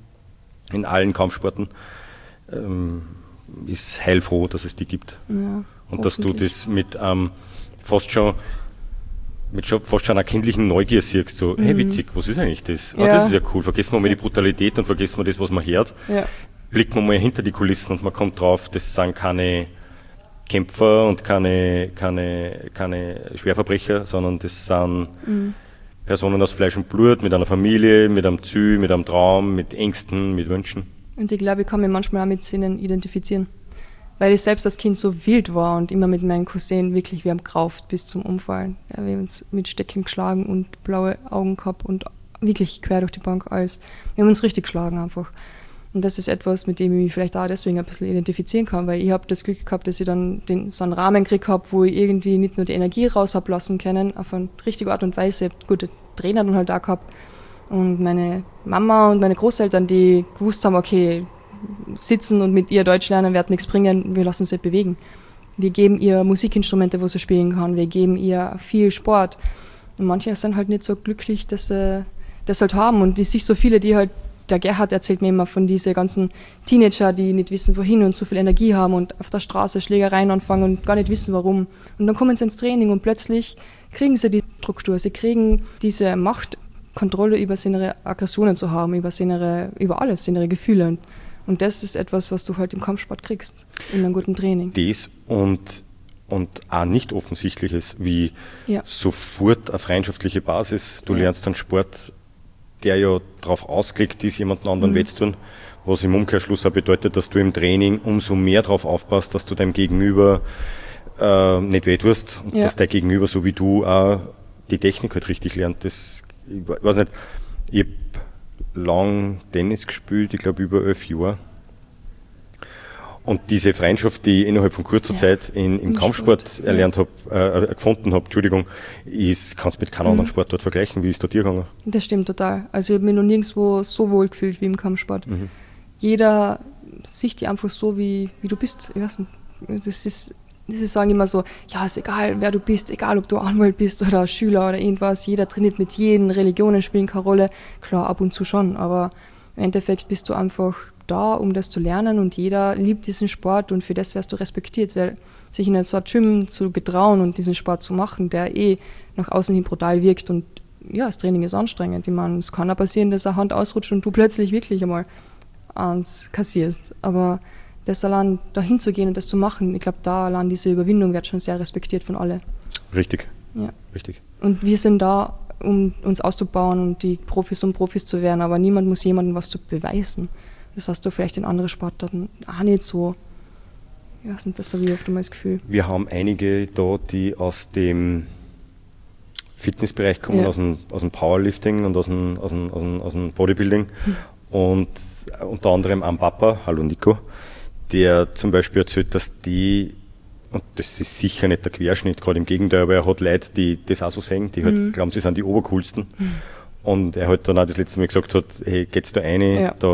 in allen Kampfsporten ähm, ist heilfroh, dass es die gibt. Ja, und dass du das mit ähm, fast schon mit schon, fast schon einer kindlichen Neugier siehst, so, mhm. hey witzig, was ist eigentlich das? Ja. Ah, das ist ja cool, vergessen wir mal die Brutalität und vergessen wir das, was man hört. Ja. Blickt man mal hinter die Kulissen und man kommt drauf, das sind keine Kämpfer und keine, keine, keine Schwerverbrecher, sondern das sind mhm. Personen aus Fleisch und Blut, mit einer Familie, mit einem Ziel, mit einem Traum, mit Ängsten, mit Wünschen. Und ich glaube, ich kann mich manchmal auch mit ihnen identifizieren. Weil ich selbst als Kind so wild war und immer mit meinen Cousinen wirklich, wir haben gerauft bis zum Umfallen. Ja, wir haben uns mit Stecken geschlagen und blaue Augen gehabt und wirklich quer durch die Bank alles. Wir haben uns richtig geschlagen einfach. Und das ist etwas, mit dem ich mich vielleicht auch deswegen ein bisschen identifizieren kann, weil ich habe das Glück gehabt, dass ich dann den, so einen Rahmen gekriegt habe, wo ich irgendwie nicht nur die Energie raus habe lassen können, auf eine richtige Art und Weise. Ich habe gute Trainer dann halt auch gehabt. Und meine Mama und meine Großeltern, die gewusst haben, okay, sitzen und mit ihr Deutsch lernen wird nichts bringen, wir lassen sie bewegen. Wir geben ihr Musikinstrumente, wo sie spielen kann, wir geben ihr viel Sport. Und manche sind halt nicht so glücklich, dass sie das halt haben. Und ich sehe so viele, die halt, der Gerhard erzählt mir immer von diesen ganzen Teenager, die nicht wissen, wohin und so viel Energie haben und auf der Straße Schlägereien anfangen und gar nicht wissen, warum. Und dann kommen sie ins Training und plötzlich kriegen sie die Struktur, sie kriegen diese Macht, Kontrolle über ihre Aggressionen zu haben, über, ihre, über alles, ihre Gefühle. Und, und das ist etwas, was du halt im Kampfsport kriegst, in einem guten Training. Das und, und auch nicht Offensichtliches, wie ja. sofort eine freundschaftliche Basis. Du ja. lernst einen Sport, der ja darauf ausgelegt ist, jemanden anderen mhm. weh zu tun, was im Umkehrschluss auch bedeutet, dass du im Training umso mehr darauf aufpasst, dass du deinem Gegenüber äh, nicht weh tust und ja. dass der Gegenüber, so wie du, auch die Technik halt richtig lernt. Das, ich weiß nicht, ich habe lang Tennis gespielt, ich glaube über elf Jahre. Und diese Freundschaft, die ich innerhalb von kurzer ja. Zeit in, im, im Kampfsport Sport. erlernt habe, äh, gefunden habe, Entschuldigung, ist, kannst mit keinem mhm. anderen Sportart vergleichen. Wie ist da dir gegangen? Das stimmt total. Also ich habe mich noch nirgendwo so wohl gefühlt wie im Kampfsport. Mhm. Jeder sieht dich einfach so, wie, wie du bist. Ich weiß nicht, das ist, das sagen immer so, ja, ist egal, wer du bist, egal, ob du Anwalt bist oder Schüler oder irgendwas. Jeder trainiert mit jedem, Religionen spielen keine Rolle. Klar, ab und zu schon, aber im Endeffekt bist du einfach da, um das zu lernen und jeder liebt diesen Sport und für das wirst du respektiert, weil sich in so einem Gym zu getrauen und diesen Sport zu machen, der eh nach außen hin brutal wirkt und ja, das Training ist anstrengend. Ich meine, es kann auch passieren, dass eine Hand ausrutscht und du plötzlich wirklich einmal eins kassierst, aber das allein dahin zu gehen und das zu machen, ich glaube, da allein diese Überwindung wird schon sehr respektiert von allen. Richtig. Ja. Richtig. Und wir sind da, um uns auszubauen und die Profis und Profis zu werden, aber niemand muss jemandem was zu beweisen. Das hast du vielleicht in anderen Sportarten auch nicht so. Ich weiß nicht, das habe ich oft einmal das Gefühl. Wir haben einige da, die aus dem Fitnessbereich kommen, ja. aus, dem, aus dem Powerlifting und aus dem, aus dem, aus dem, aus dem Bodybuilding. Hm. Und unter anderem am Papa, hallo Nico, der zum Beispiel erzählt, dass die, und das ist sicher nicht der Querschnitt, gerade im Gegenteil, aber er hat Leute, die das auch so sehen, die halt Mhm. glauben, sie sind die Obercoolsten. Mhm. Und er halt dann auch das letzte Mal gesagt hat, hey, geht's da rein, Ja. da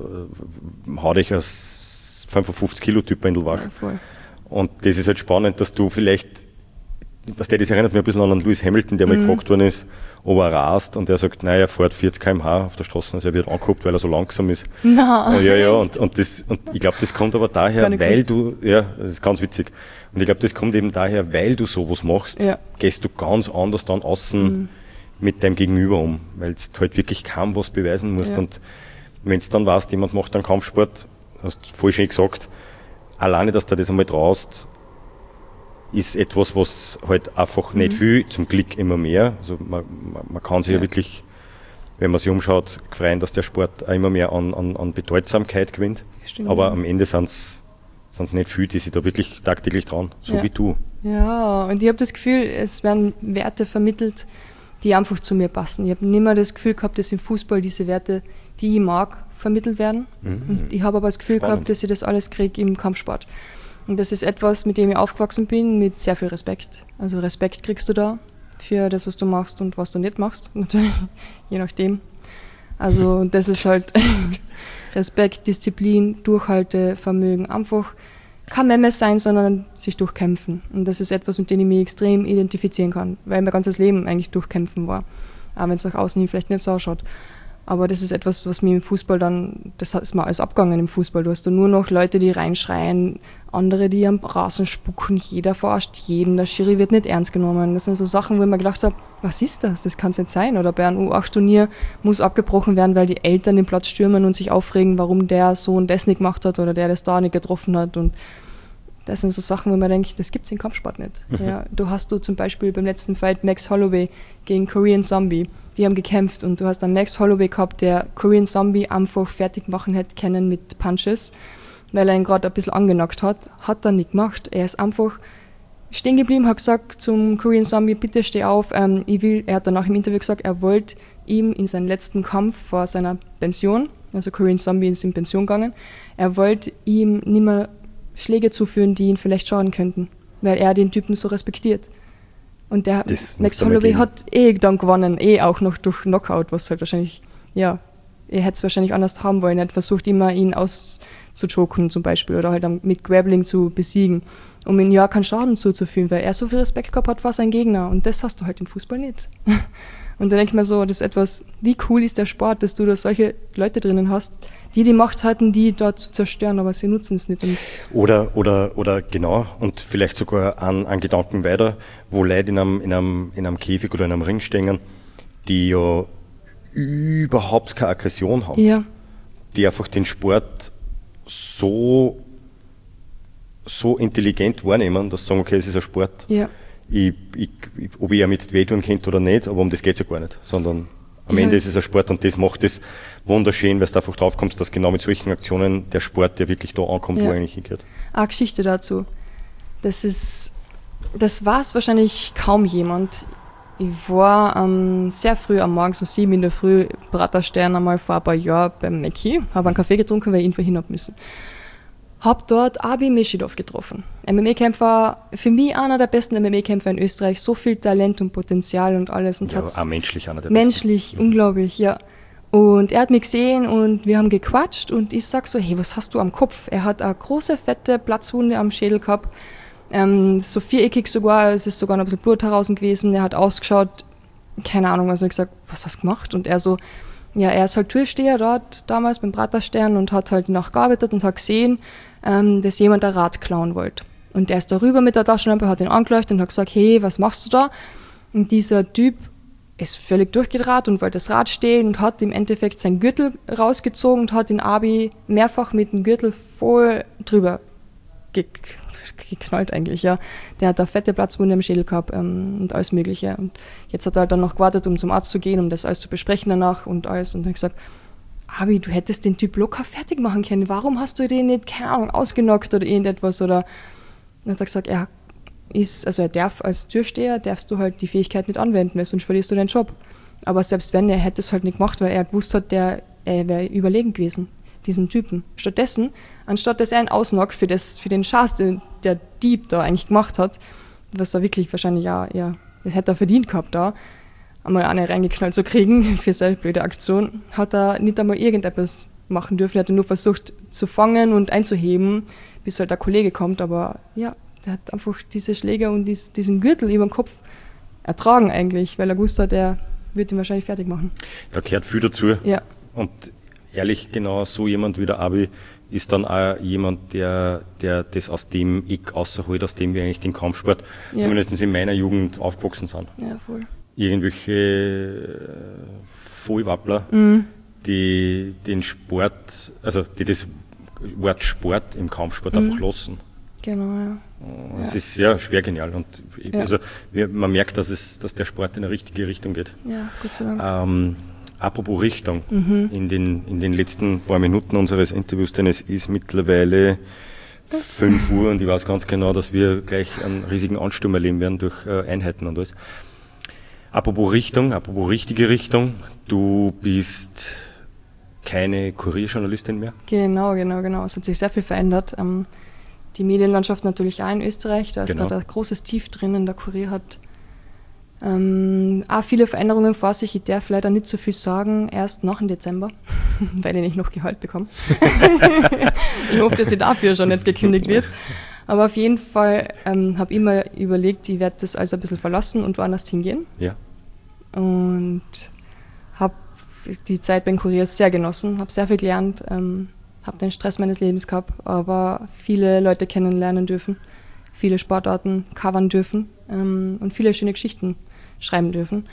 äh, hau dich als fünfundfünfzig Kilo Typ Wendel wach. Ja, voll. Und das ist halt spannend, dass du vielleicht, was der, das erinnert mich ein bisschen an Lewis Hamilton, der mal Mhm. gefragt worden ist, ob er rast, und der sagt, naja, er fährt vierzig Kilometer pro Stunde auf der Straße, also er wird angeguckt, weil er so langsam ist. Na, Oh, ja, ja, echt? und, und, das, und ich glaube, das kommt aber daher, Gar nicht weil gewusst. du, ja, das ist ganz witzig. Und ich glaube, das kommt eben daher, weil du sowas machst, Ja. gehst du ganz anders dann außen Mhm. mit deinem Gegenüber um, weil du halt wirklich kaum was beweisen musst. Ja. Und wenn du dann weißt, jemand macht einen Kampfsport, hast du voll schön gesagt, alleine, dass du das einmal traust, ist etwas, was halt einfach nicht Mhm. viel, zum Glück immer mehr. Also man, man, man kann sich ja. Ja. wirklich, wenn man sich umschaut, freuen, dass der Sport auch immer mehr an, an, an Bedeutsamkeit gewinnt. Stimmt, Aber ja. am Ende sind es nicht viele, die sich da wirklich tagtäglich trauen, so Ja. wie du. Ja, und ich habe das Gefühl, es werden Werte vermittelt, die einfach zu mir passen. Ich habe nicht mehr das Gefühl gehabt, dass im Fußball diese Werte, die ich mag, vermittelt werden. Mhm. Und ich habe aber das Gefühl Spannend. gehabt, dass ich das alles kriege im Kampfsport. Und das ist etwas, mit dem ich aufgewachsen bin, mit sehr viel Respekt. Also Respekt kriegst du da für das, was du machst und was du nicht machst, natürlich, je nachdem. Also das ist halt Respekt, Disziplin, Durchhaltevermögen, einfach kein Memes sein, sondern sich durchkämpfen. Und das ist etwas, mit dem ich mich extrem identifizieren kann, weil mein ganzes Leben eigentlich durchkämpfen war. Auch wenn es nach außen hin vielleicht nicht so ausschaut. Aber das ist etwas, was mir im Fußball dann, das ist mal alles abgegangen im Fußball. Du hast da nur noch Leute, die reinschreien, andere, die am Rasen spucken, jeder verarscht jeden, der Schiri wird nicht ernst genommen. Das sind so Sachen, wo ich mir gedacht habe, was ist das? Das kann es nicht sein. Oder bei einem U acht Turnier muss abgebrochen werden, weil die Eltern den Platz stürmen und sich aufregen, warum der Sohn das nicht gemacht hat oder der das da nicht getroffen hat. Und das sind so Sachen, wo man denkt, das gibt es im Kampfsport nicht. Mhm. Ja, du hast du zum Beispiel beim letzten Fight Max Holloway gegen Korean Zombie. Die haben gekämpft und du hast dann Max Holloway gehabt, der Korean Zombie einfach fertig machen hätte können mit Punches, weil er ihn gerade ein bisschen angenockt hat. Hat er nicht gemacht. Er ist einfach stehen geblieben, hat gesagt zum Korean Zombie, bitte steh auf. Ähm, ich will, er hat danach im Interview gesagt, er wollte ihm in seinen letzten Kampf vor seiner Pension, also Korean Zombie ist in Pension gegangen, er wollte ihm nicht mehr Schläge zuführen, die ihn vielleicht schaden könnten, weil er den Typen so respektiert. Und der Das Max muss Holloway geben. hat eh dann gewonnen, eh auch noch durch Knockout, was halt wahrscheinlich, ja, er hätte es wahrscheinlich anders haben wollen. Er hat versucht, immer ihn auszuchoken zum Beispiel oder halt dann mit Grappling zu besiegen, um ihm ja keinen Schaden zuzufügen, weil er so viel Respekt gehabt hat vor seinem Gegner. Und das hast du halt im Fußball nicht. Und da denke ich mir so, das ist etwas, wie cool ist der Sport, dass du da solche Leute drinnen hast, die die Macht hatten, die dort zu zerstören, aber sie nutzen es nicht. Und Oder, oder, oder genau, und vielleicht sogar an, an Gedanken weiter, wo Leute in einem, in, einem, in einem Käfig oder in einem Ring stehen, die ja überhaupt keine Aggression haben, ja, die einfach den Sport so, so intelligent wahrnehmen, dass sie sagen, okay, es ist ein Sport. ja. Ich, ich, ob ich ihm jetzt wehtun könnte oder nicht, aber um das geht es ja gar nicht, sondern am Ja. Ende ist es ein Sport und das macht es wunderschön, weil du einfach drauf kommst, dass genau mit solchen Aktionen der Sport, der wirklich da ankommt, wo Ja. er eigentlich hingehört. Eine Geschichte dazu. Das ist, das weiß wahrscheinlich kaum jemand. Ich war ähm, sehr früh am Morgen, so sieben in der Früh, Praterstern einmal vor ein paar Jahren beim Mackie, habe einen Kaffee getrunken, weil ich irgendwo hin hab müssen. Hab dort Abi Mischidov getroffen. M M A-Kämpfer, für mich einer der besten M M A-Kämpfer in Österreich, so viel Talent und Potenzial und alles. Und Ja, hat's auch menschlich einer der menschlich, besten. unglaublich, ja. Und er hat mich gesehen und wir haben gequatscht und ich sag so, hey, was hast du am Kopf? Er hat eine große, fette Platzwunde am Schädel gehabt, ähm, so viereckig sogar, es ist sogar noch ein bisschen Blut heraus gewesen, er hat ausgeschaut, keine Ahnung, also ich gesagt, was hast du gemacht? Und er so, ja, er ist halt Türsteher dort damals beim Praterstern und hat halt nachgearbeitet und hat gesehen, ähm, dass jemand ein Rad klauen wollte. Und er ist darüber mit der Taschenlampe, hat ihn angeleuchtet und hat gesagt, hey, was machst du da? Und dieser Typ ist völlig durchgedreht und wollte das Rad stehlen und hat im Endeffekt seinen Gürtel rausgezogen und hat den Abi mehrfach mit dem Gürtel voll drüber ge- geknallt eigentlich, ja. Der hat eine fette Platzwunde im Schädel gehabt ähm, und alles mögliche. Und jetzt hat er halt dann noch gewartet, um zum Arzt zu gehen, um das alles zu besprechen danach und alles. Und dann gesagt, Abi, du hättest den Typ locker fertig machen können. Warum hast du den nicht, keine Ahnung, ausgenockt oder irgendetwas? Oder dann hat er gesagt, er ist, also er darf als Türsteher, darfst du halt die Fähigkeit nicht anwenden, weil sonst verlierst du deinen Job. Aber selbst wenn, er hätte es halt nicht gemacht, weil er gewusst hat, der, er wäre überlegen gewesen. diesen Typen. Stattdessen, anstatt dass er ihn ausnockt für, das, für den Schatz, den der Dieb da eigentlich gemacht hat, was er wirklich wahrscheinlich ja, ja, das hätte er verdient gehabt da, einmal eine reingeknallt zu kriegen für seine blöde Aktion, hat er nicht einmal irgendetwas machen dürfen. Er hat nur versucht zu fangen und einzuheben, bis halt der Kollege kommt, aber ja, der hat einfach diese Schläge und dies, diesen Gürtel über den Kopf ertragen eigentlich, weil er gewusst hat, er wird ihn wahrscheinlich fertig machen. Da gehört viel dazu. Ja. Und ehrlich, genau so jemand wie der Abi ist dann auch jemand, der, der das aus dem Eck rausholt, aus dem wir eigentlich den Kampfsport, ja. zumindest in meiner Jugend, aufgewachsen sind. Ja, voll. Irgendwelche Vollwappler, Mhm. die den Sport, also die das Wort Sport im Kampfsport Mhm. einfach lassen. Genau, ja. Das ja. ist ja schwer genial. Und ja. also, wir, man merkt, dass, es, dass der Sport in eine richtige Richtung geht. Ja, Gott sei Dank. Ähm, apropos Richtung, Mhm. in, den, in den letzten paar Minuten unseres Interviews, denn es ist mittlerweile fünf Uhr und ich weiß ganz genau, dass wir gleich einen riesigen Ansturm erleben werden durch äh, Einheiten und alles. Apropos Richtung, apropos richtige Richtung, du bist keine Kurierjournalistin mehr? Genau, genau, genau. Es hat sich sehr viel verändert. Ähm, die Medienlandschaft natürlich auch in Österreich, da ist Genau. gerade ein großes Tief drinnen. Der Kurier hat ähm, auch viele Veränderungen vor sich. Ich darf leider nicht so viel sagen, erst nach dem Dezember, weil ich nicht noch Gehalt bekomme. Ich hoffe, dass sie dafür schon nicht gekündigt wird. Aber auf jeden Fall ähm, habe ich mir überlegt, ich werde das alles ein bisschen verlassen und woanders hingehen. Ja. Und habe die Zeit beim Kurier sehr genossen, habe sehr viel gelernt, ähm, habe den Stress meines Lebens gehabt, aber viele Leute kennenlernen dürfen, viele Sportarten covern dürfen ähm, und viele schöne Geschichten schreiben dürfen.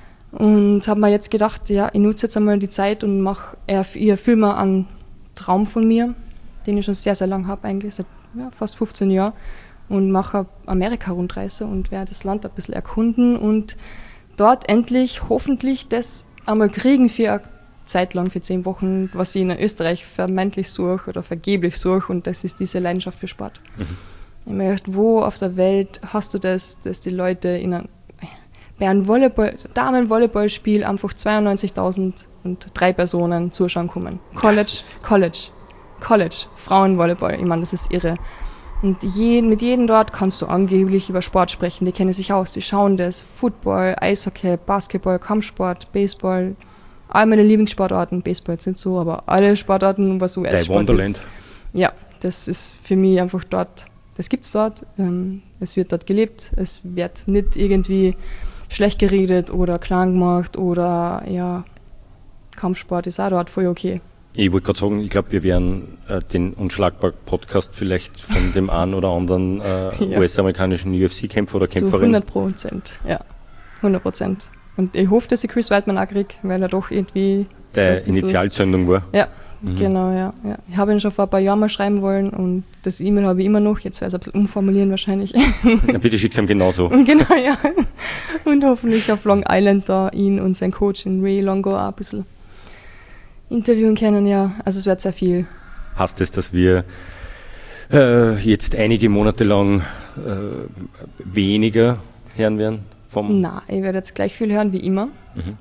Und habe mir jetzt gedacht, ja, ich nutze jetzt einmal die Zeit und mache ich erfülle mir einen Traum von mir, den ich schon sehr, sehr lange habe, eigentlich seit ja, fast fünfzehn Jahren, und mache eine Amerika-Rundreise und werde das Land ein bisschen erkunden und dort endlich hoffentlich das einmal kriegen für eine Zeit lang, für zehn Wochen, was ich in Österreich vermeintlich suche oder vergeblich suche, und das ist diese Leidenschaft für Sport. Mhm. Ich habe mir gedacht, wo auf der Welt hast du das, dass die Leute in ein, bei einem Volleyball, Damen-Volleyballspiel einfach zweiundneunzigtausend und drei Personen zuschauen kommen. College, Krass. College, College, Frauenvolleyball, ich meine, das ist irre. Und jeden, mit jedem dort kannst du angeblich über Sport sprechen, die kennen sich aus, die schauen das, Football, Eishockey, Basketball, Kampfsport, Baseball, all meine Lieblingssportarten, Baseball jetzt nicht so, aber alle Sportarten, was U S-Sport ist. Ja, das ist für mich einfach dort, das gibt's dort, ähm, es wird dort gelebt, es wird nicht irgendwie schlecht geredet oder klein gemacht oder ja, Kampfsport ist auch dort voll okay. Ich wollte gerade sagen, ich glaube, wir werden äh, den Unschlagbar-Podcast vielleicht von dem einen oder anderen äh, ja. U S-amerikanischen U F C-Kämpfer oder Kämpferin. Zu hundert Prozent, ja. hundert Prozent. Und ich hoffe, dass ich Chris Weidman auch kriege, weil er doch irgendwie... Der so Initialzündung war. Ja, mhm. genau, ja, ja. Ich habe ihn schon vor ein paar Jahren mal schreiben wollen und das E-Mail habe ich immer noch. Jetzt werde ich es ein bisschen umformulieren wahrscheinlich. Na, bitte schick's ihm genauso. Genau, ja. Und hoffentlich auf Long Island da ihn und sein Coach in Ray Longo auch ein bisschen interviewen können, ja. Also es wird sehr viel. Heißt es, dass wir äh, jetzt einige Monate lang äh, weniger hören werden? Vom Nein, ich werde jetzt gleich viel hören wie immer. Mhm.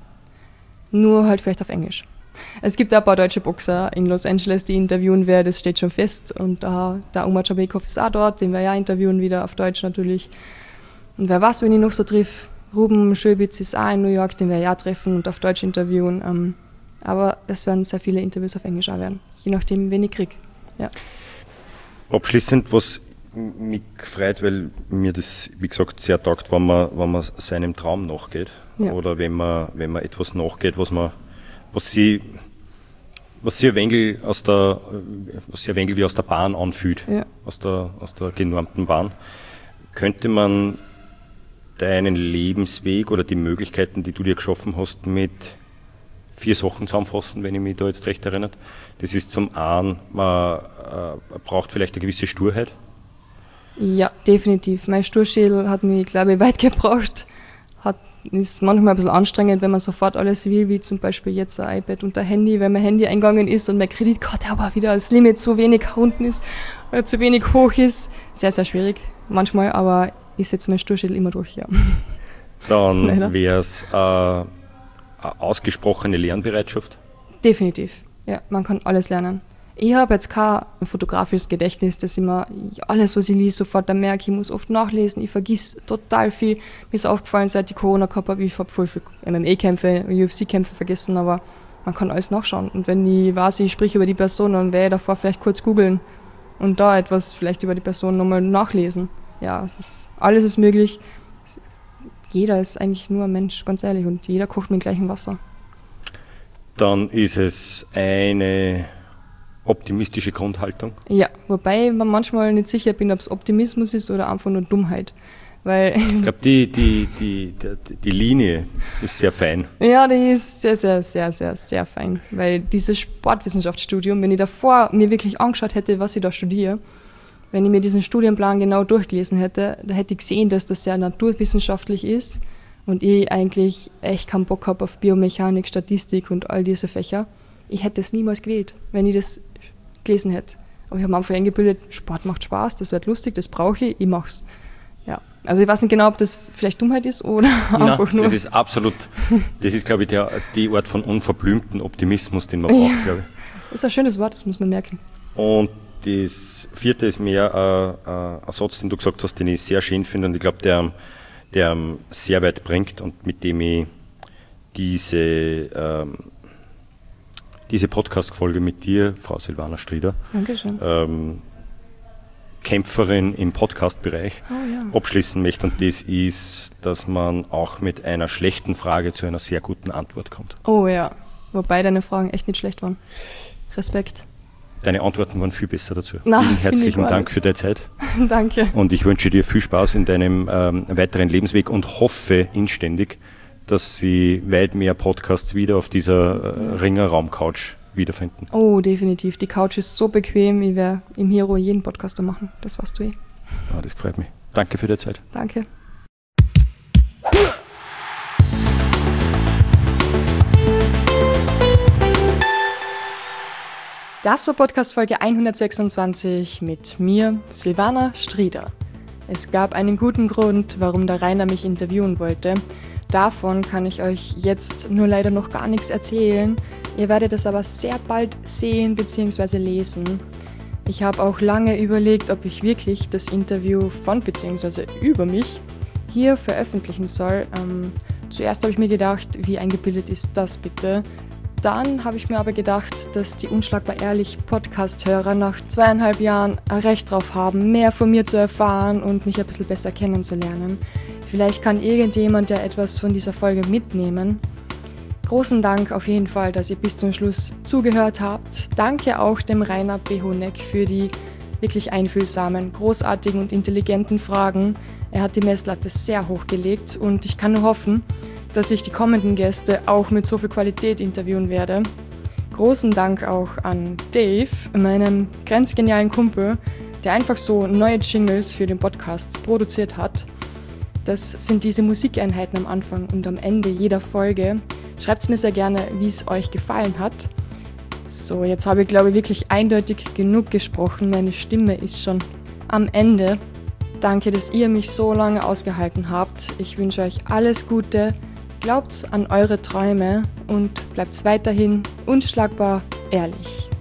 Nur halt vielleicht auf Englisch. Es gibt auch ein paar deutsche Boxer in Los Angeles, die ich interviewen werde, das steht schon fest. Und da, der Umar Jabekov ist auch dort, den wir ja interviewen, wieder auf Deutsch natürlich. Und wer weiß, wenn ich noch so triff, Ruben Schöbitz ist auch in New York, den wir ja treffen und auf Deutsch interviewen. Ähm, aber es werden sehr viele Interviews auf Englisch auch werden, je nachdem, wen ich kriege. Ja. Abschließend, was mich freut, weil mir das, wie gesagt, sehr taugt, wenn man, wenn man seinem Traum nachgeht. Ja. Oder wenn man, wenn man etwas nachgeht, was man, was sie, was sie ein wenig aus der, was sie ein wenig wie aus der Bahn anfühlt, ja. aus der, aus der genormten Bahn. Könnte man deinen Lebensweg oder die Möglichkeiten, die du dir geschaffen hast, mit vier Sachen zusammenfassen, wenn ich mich da jetzt recht erinnere? Das ist zum einen, man äh, braucht vielleicht eine gewisse Sturheit. Ja, definitiv. Mein Sturschädel hat mich, glaube ich, weit gebracht. Hat, ist manchmal ein bisschen anstrengend, wenn man sofort alles will, wie zum Beispiel jetzt ein iPad und ein Handy, wenn mein Handy eingegangen ist und meine Kreditkarte aber wieder das Limit zu wenig unten ist oder zu wenig hoch ist. Sehr, sehr schwierig manchmal, aber ich setze mein Sturschädel immer durch, ja. Dann wäre es äh, eine ausgesprochene Lernbereitschaft? Definitiv, ja. Man kann alles lernen. Ich habe jetzt kein fotografisches Gedächtnis, dass ich mir alles, was ich lese, sofort dann merke. Ich muss oft nachlesen, ich vergiss total viel. Mir ist aufgefallen, seit ich Corona gehabt habe, ich habe voll viele M M A-Kämpfe, U F C-Kämpfe vergessen, aber man kann alles nachschauen. Und wenn ich weiß, ich spreche über die Person, dann werde ich davor vielleicht kurz googeln und da etwas vielleicht über die Person nochmal nachlesen. Ja, es ist, alles ist möglich. Es, jeder ist eigentlich nur ein Mensch, ganz ehrlich, und jeder kocht mit dem gleichen Wasser. Dann ist es eine optimistische Grundhaltung. Ja, wobei man manchmal nicht sicher bin, ob es Optimismus ist oder einfach nur Dummheit. Weil ich glaube, die, die, die, die, die Linie ist sehr fein. Ja, die ist sehr, sehr, sehr, sehr, sehr fein. Weil dieses Sportwissenschaftsstudium, wenn ich davor mir wirklich angeschaut hätte, was ich da studiere, wenn ich mir diesen Studienplan genau durchgelesen hätte, da hätte ich gesehen, dass das sehr naturwissenschaftlich ist und ich eigentlich echt keinen Bock habe auf Biomechanik, Statistik und all diese Fächer. Ich hätte es niemals gewählt, wenn ich das gelesen hätte. Aber ich habe am Anfang eingebildet, Sport macht Spaß, das wird lustig, das brauche ich, ich mache es. Ja. Also ich weiß nicht genau, ob das vielleicht Dummheit ist oder Nein, einfach nur... das ist absolut, das ist, glaube ich, der, die Art von unverblümten Optimismus, den man braucht, ja, glaube ich. Das ist ein schönes Wort, das muss man merken. Und das vierte ist mehr äh, äh, ein Satz, den du gesagt hast, den ich sehr schön finde und ich glaube, der, der sehr weit bringt und mit dem ich diese, ähm, diese Podcast-Folge mit dir, Frau Silvana Strieder, Dankeschön. Ähm, Kämpferin im Podcast-Bereich oh, ja. abschließen möchte. Und das ist, dass man auch mit einer schlechten Frage zu einer sehr guten Antwort kommt. Oh ja, wobei deine Fragen echt nicht schlecht waren. Respekt. Deine Antworten waren viel besser dazu. Na, Vielen herzlichen Dank nicht. für deine Zeit. Danke. Und ich wünsche dir viel Spaß in deinem ähm, weiteren Lebensweg und hoffe inständig, dass Sie weit mehr Podcasts wieder auf dieser äh, Ringer-Raum-Couch wiederfinden. Oh, definitiv. Die Couch ist so bequem, ich werde im Hero jeden Podcaster machen. Das weißt du eh. Ah, das freut mich. Danke für die Zeit. Danke. Das war Podcast-Folge hundertsechsundzwanzig mit mir, Silvana Strieder. Es gab einen guten Grund, warum der Rainer mich interviewen wollte. Davon kann ich euch jetzt nur leider noch gar nichts erzählen. Ihr werdet es aber sehr bald sehen bzw. lesen. Ich habe auch lange überlegt, ob ich wirklich das Interview von bzw. über mich hier veröffentlichen soll. Ähm, zuerst habe ich mir gedacht, wie eingebildet ist das bitte? Dann habe ich mir aber gedacht, dass die Unschlagbar Ehrlich Podcast-Hörer nach zweieinhalb Jahren ein Recht drauf haben, mehr von mir zu erfahren und mich ein bisschen besser kennenzulernen. Vielleicht kann irgendjemand ja etwas von dieser Folge mitnehmen. Großen Dank auf jeden Fall, dass ihr bis zum Schluss zugehört habt. Danke auch dem Rainer B. Honeck für die wirklich einfühlsamen, großartigen und intelligenten Fragen. Er hat die Messlatte sehr hoch gelegt und ich kann nur hoffen, dass ich die kommenden Gäste auch mit so viel Qualität interviewen werde. Großen Dank auch an Dave, meinem grenzgenialen Kumpel, der einfach so neue Jingles für den Podcast produziert hat. Das sind diese Musikeinheiten am Anfang und am Ende jeder Folge. Schreibt mir sehr gerne, wie es euch gefallen hat. So, jetzt habe ich, glaube ich, wirklich eindeutig genug gesprochen. Meine Stimme ist schon am Ende. Danke, dass ihr mich so lange ausgehalten habt. Ich wünsche euch alles Gute. Glaubt an eure Träume und bleibt weiterhin unschlagbar ehrlich.